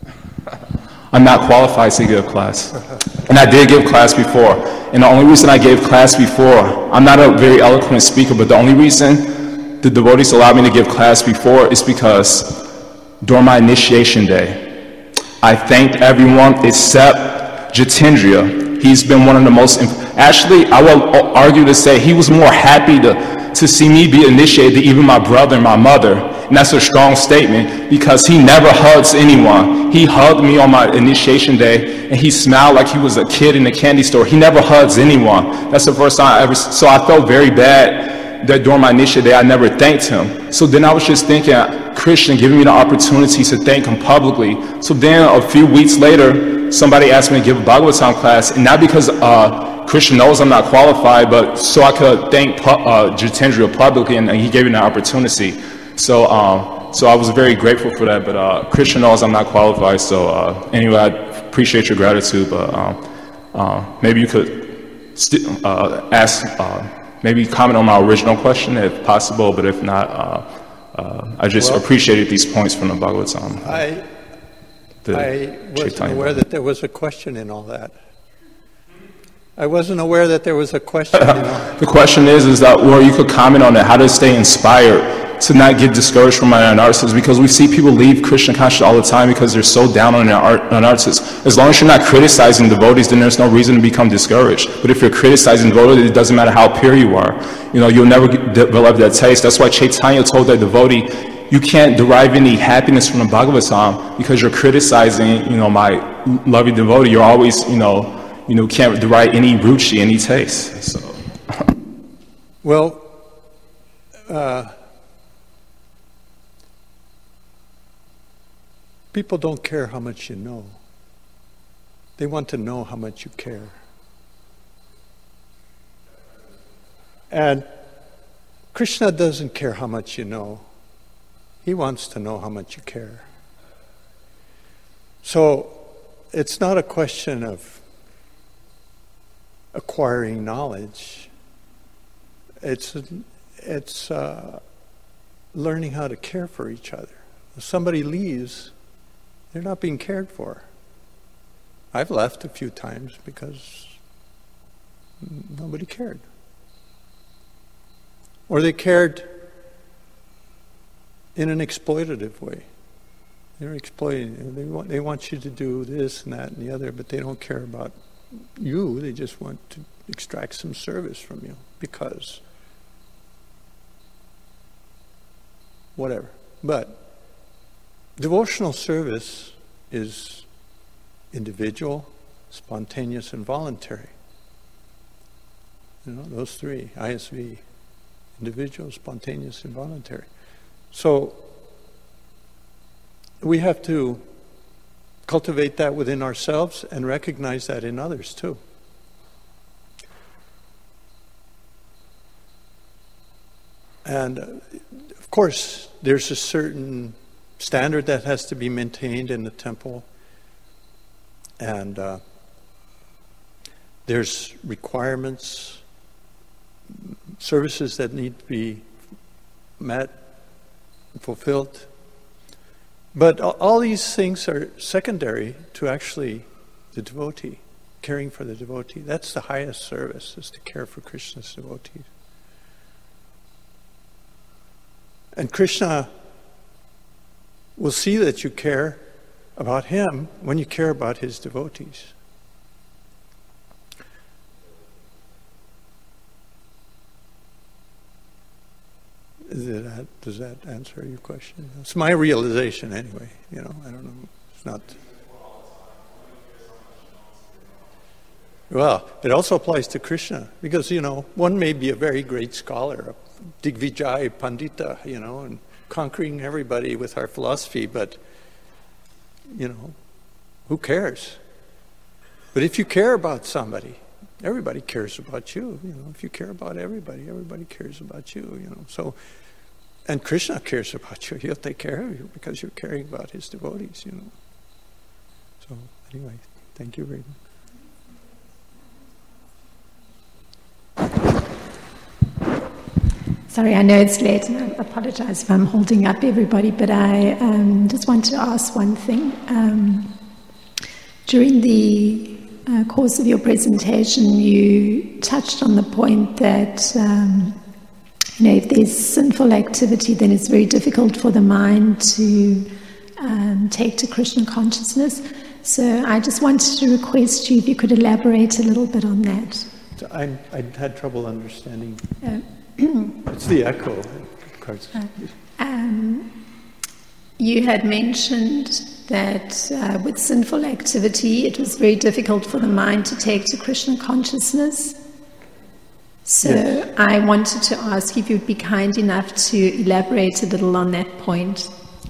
C: I'm not qualified to give class. And I did give class before. And the only reason I gave class before, I'm not a very eloquent speaker, but the only reason the devotees allowed me to give class before is because during my initiation day, I thanked everyone except Jitendriya. He's been one of the most, actually, I will argue to say he was more happy to, to see me be initiated than even my brother and my mother. And that's a strong statement because he never hugs anyone. He hugged me on my initiation day and he smiled like he was a kid in a candy store. He never hugs anyone. That's the first time I ever, so I felt very bad that during my Nisha day, I never thanked him. So then I was just thinking, Krishna giving me the opportunity to thank him publicly. So then a few weeks later, somebody asked me to give a Bhagavatam class, and not because uh, Krishna knows I'm not qualified, but so I could thank uh, Jitendra publicly, and he gave me the opportunity. So um, so I was very grateful for that, but uh, Krishna knows I'm not qualified. So uh, anyway, I appreciate your gratitude, but um, uh, maybe you could st- uh, ask, uh, maybe comment on my original question if possible, but if not, uh, uh, I just well, appreciated these points from the Bhagavatam.
A: I, I wasn't
C: Chaitanya.
A: aware that there was a question in all that. I wasn't aware that there was a question. You know.
C: The question is, is that, or you could comment on it, how to stay inspired to not get discouraged from my anarthas, because we see people leave Krishna consciousness all the time because they're so down on anarthas. As long as you're not criticizing devotees, then there's no reason to become discouraged. But if you're criticizing devotees, it doesn't matter how pure you are. You know, you'll never get, develop that taste. That's why Chaitanya told that devotee, you can't derive any happiness from the Bhagavatam because you're criticizing, you know, my loving devotee. You're always, you know, you know, can't derive any ruchi, any taste. So.
A: Well, uh, people don't care how much you know. They want to know how much you care. And Krishna doesn't care how much you know. He wants to know how much you care. So it's not a question of acquiring knowledge. It's it's uh, learning how to care for each other. If somebody leaves, they're not being cared for. I've left a few times because nobody cared. Or they cared in an exploitative way. They're exploiting. They want, they want you to do this and that and the other, but they don't care about you. They just want to extract some service from you because whatever. But devotional service is individual, spontaneous, and voluntary. You know, those three, I S V, individual, spontaneous, and voluntary. So we have to cultivate that within ourselves and recognize that in others too. And uh, of course, there's a certain standard that has to be maintained in the temple, and uh, there's requirements, services that need to be met, fulfilled. But all these things are secondary to actually the devotee, caring for the devotee. That's the highest service, is to care for Krishna's devotees. And Krishna will see that you care about him when you care about his devotees. Is that, does that answer your question? It's my realization anyway. You know, I don't know. It's not. Well, it also applies to Krishna because, you know, one may be a very great scholar, a Digvijay Pandita, you know, and conquering everybody with our philosophy, but, you know, who cares? But if you care about somebody, everybody cares about you. You know, if you care about everybody, everybody cares about you, you know. So, and Krishna cares about you. He'll take care of you because you're caring about his devotees, you know. So, anyway, thank you very much.
D: Sorry, I know it's late, and I apologize if I'm holding up everybody, but I um, just want to ask one thing. Um, during the uh, course of your presentation, you touched on the point that um, you know, if there's sinful activity, then it's very difficult for the mind to um, take to Krishna consciousness. So I just wanted to request you if you could elaborate a little bit on that.
A: So I, I had trouble understanding.
D: Uh,
A: It's the echo.
D: Uh, um, you had mentioned that uh, with sinful activity, it was very difficult for the mind to take to Krishna consciousness. So
A: Yes.
D: I wanted to ask if you'd be kind enough to elaborate a little on that point.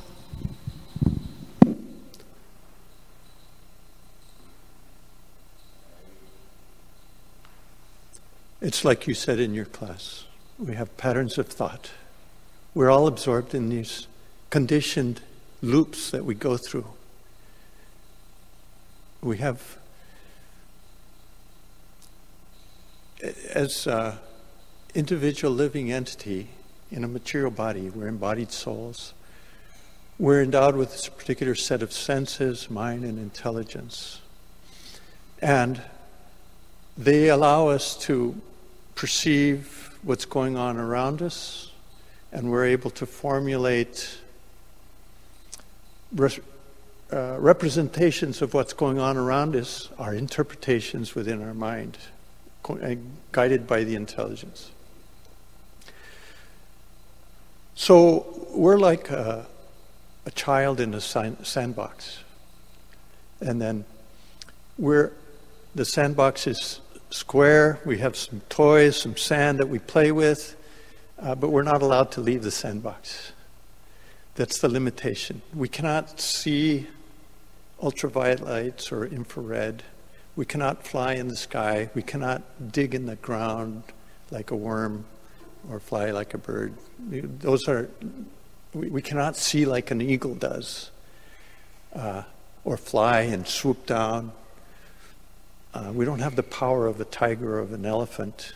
A: It's like you said in your class. We have patterns of thought. We're all absorbed in these conditioned loops that we go through. We have, as an individual living entity in a material body, we're embodied souls. We're endowed with a particular set of senses, mind, and intelligence. And they allow us to perceive what's going on around us, and we're able to formulate re- uh, representations of what's going on around us, our interpretations within our mind, co- guided by the intelligence. So we're like a, a child in a sand- sandbox, and then we're the sandbox is square. We have some toys, some sand that we play with, uh, but we're not allowed to leave the sandbox. That's the limitation. We cannot see ultraviolet lights or infrared. We cannot fly in the sky. We cannot dig in the ground like a worm or fly like a bird. Those are, we, we cannot see like an eagle does, uh, or fly and swoop down. Uh, we don't have the power of a tiger or of an elephant.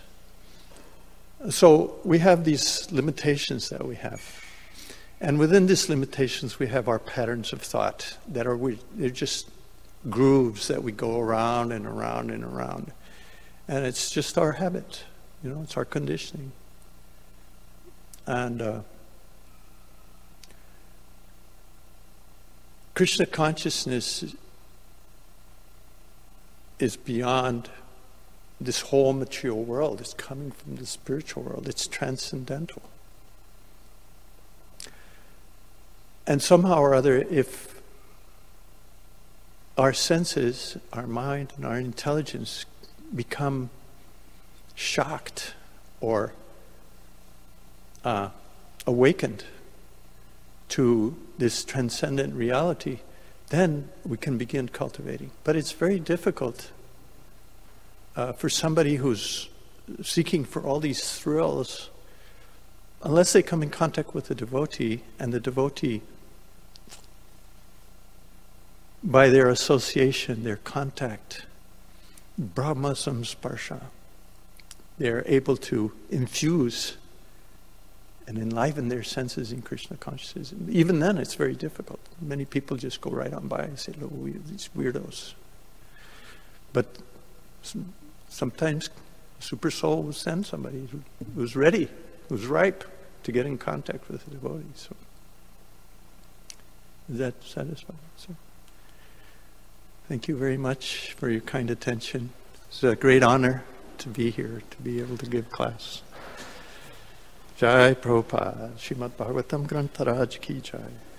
A: So we have these limitations that we have. And within these limitations, we have our patterns of thought that are, we, they're just grooves that we go around and around and around. And it's just our habit, you know, it's our conditioning. And uh, Krishna consciousness is beyond this whole material world. It's coming from the spiritual world. It's transcendental. And somehow or other, if our senses, our mind, and our intelligence become shocked or uh, awakened to this transcendent reality, then we can begin cultivating. But it's very difficult uh, for somebody who's seeking for all these thrills, unless they come in contact with the devotee, and the devotee, by their association, their contact, Brahma Samsparsha, they're able to infuse and enliven their senses in Krishna consciousness. Even then, it's very difficult. Many people just go right on by and say, look, we, these weirdos. But sometimes Super Soul will send somebody who, who's ready, who's ripe to get in contact with the devotee. So, is that satisfying? So, thank you very much for your kind attention. It's a great honor to be here, to be able to give class. Jai Prabhupada, Srimad Bhagavatam Grantha Raj Ki Jai.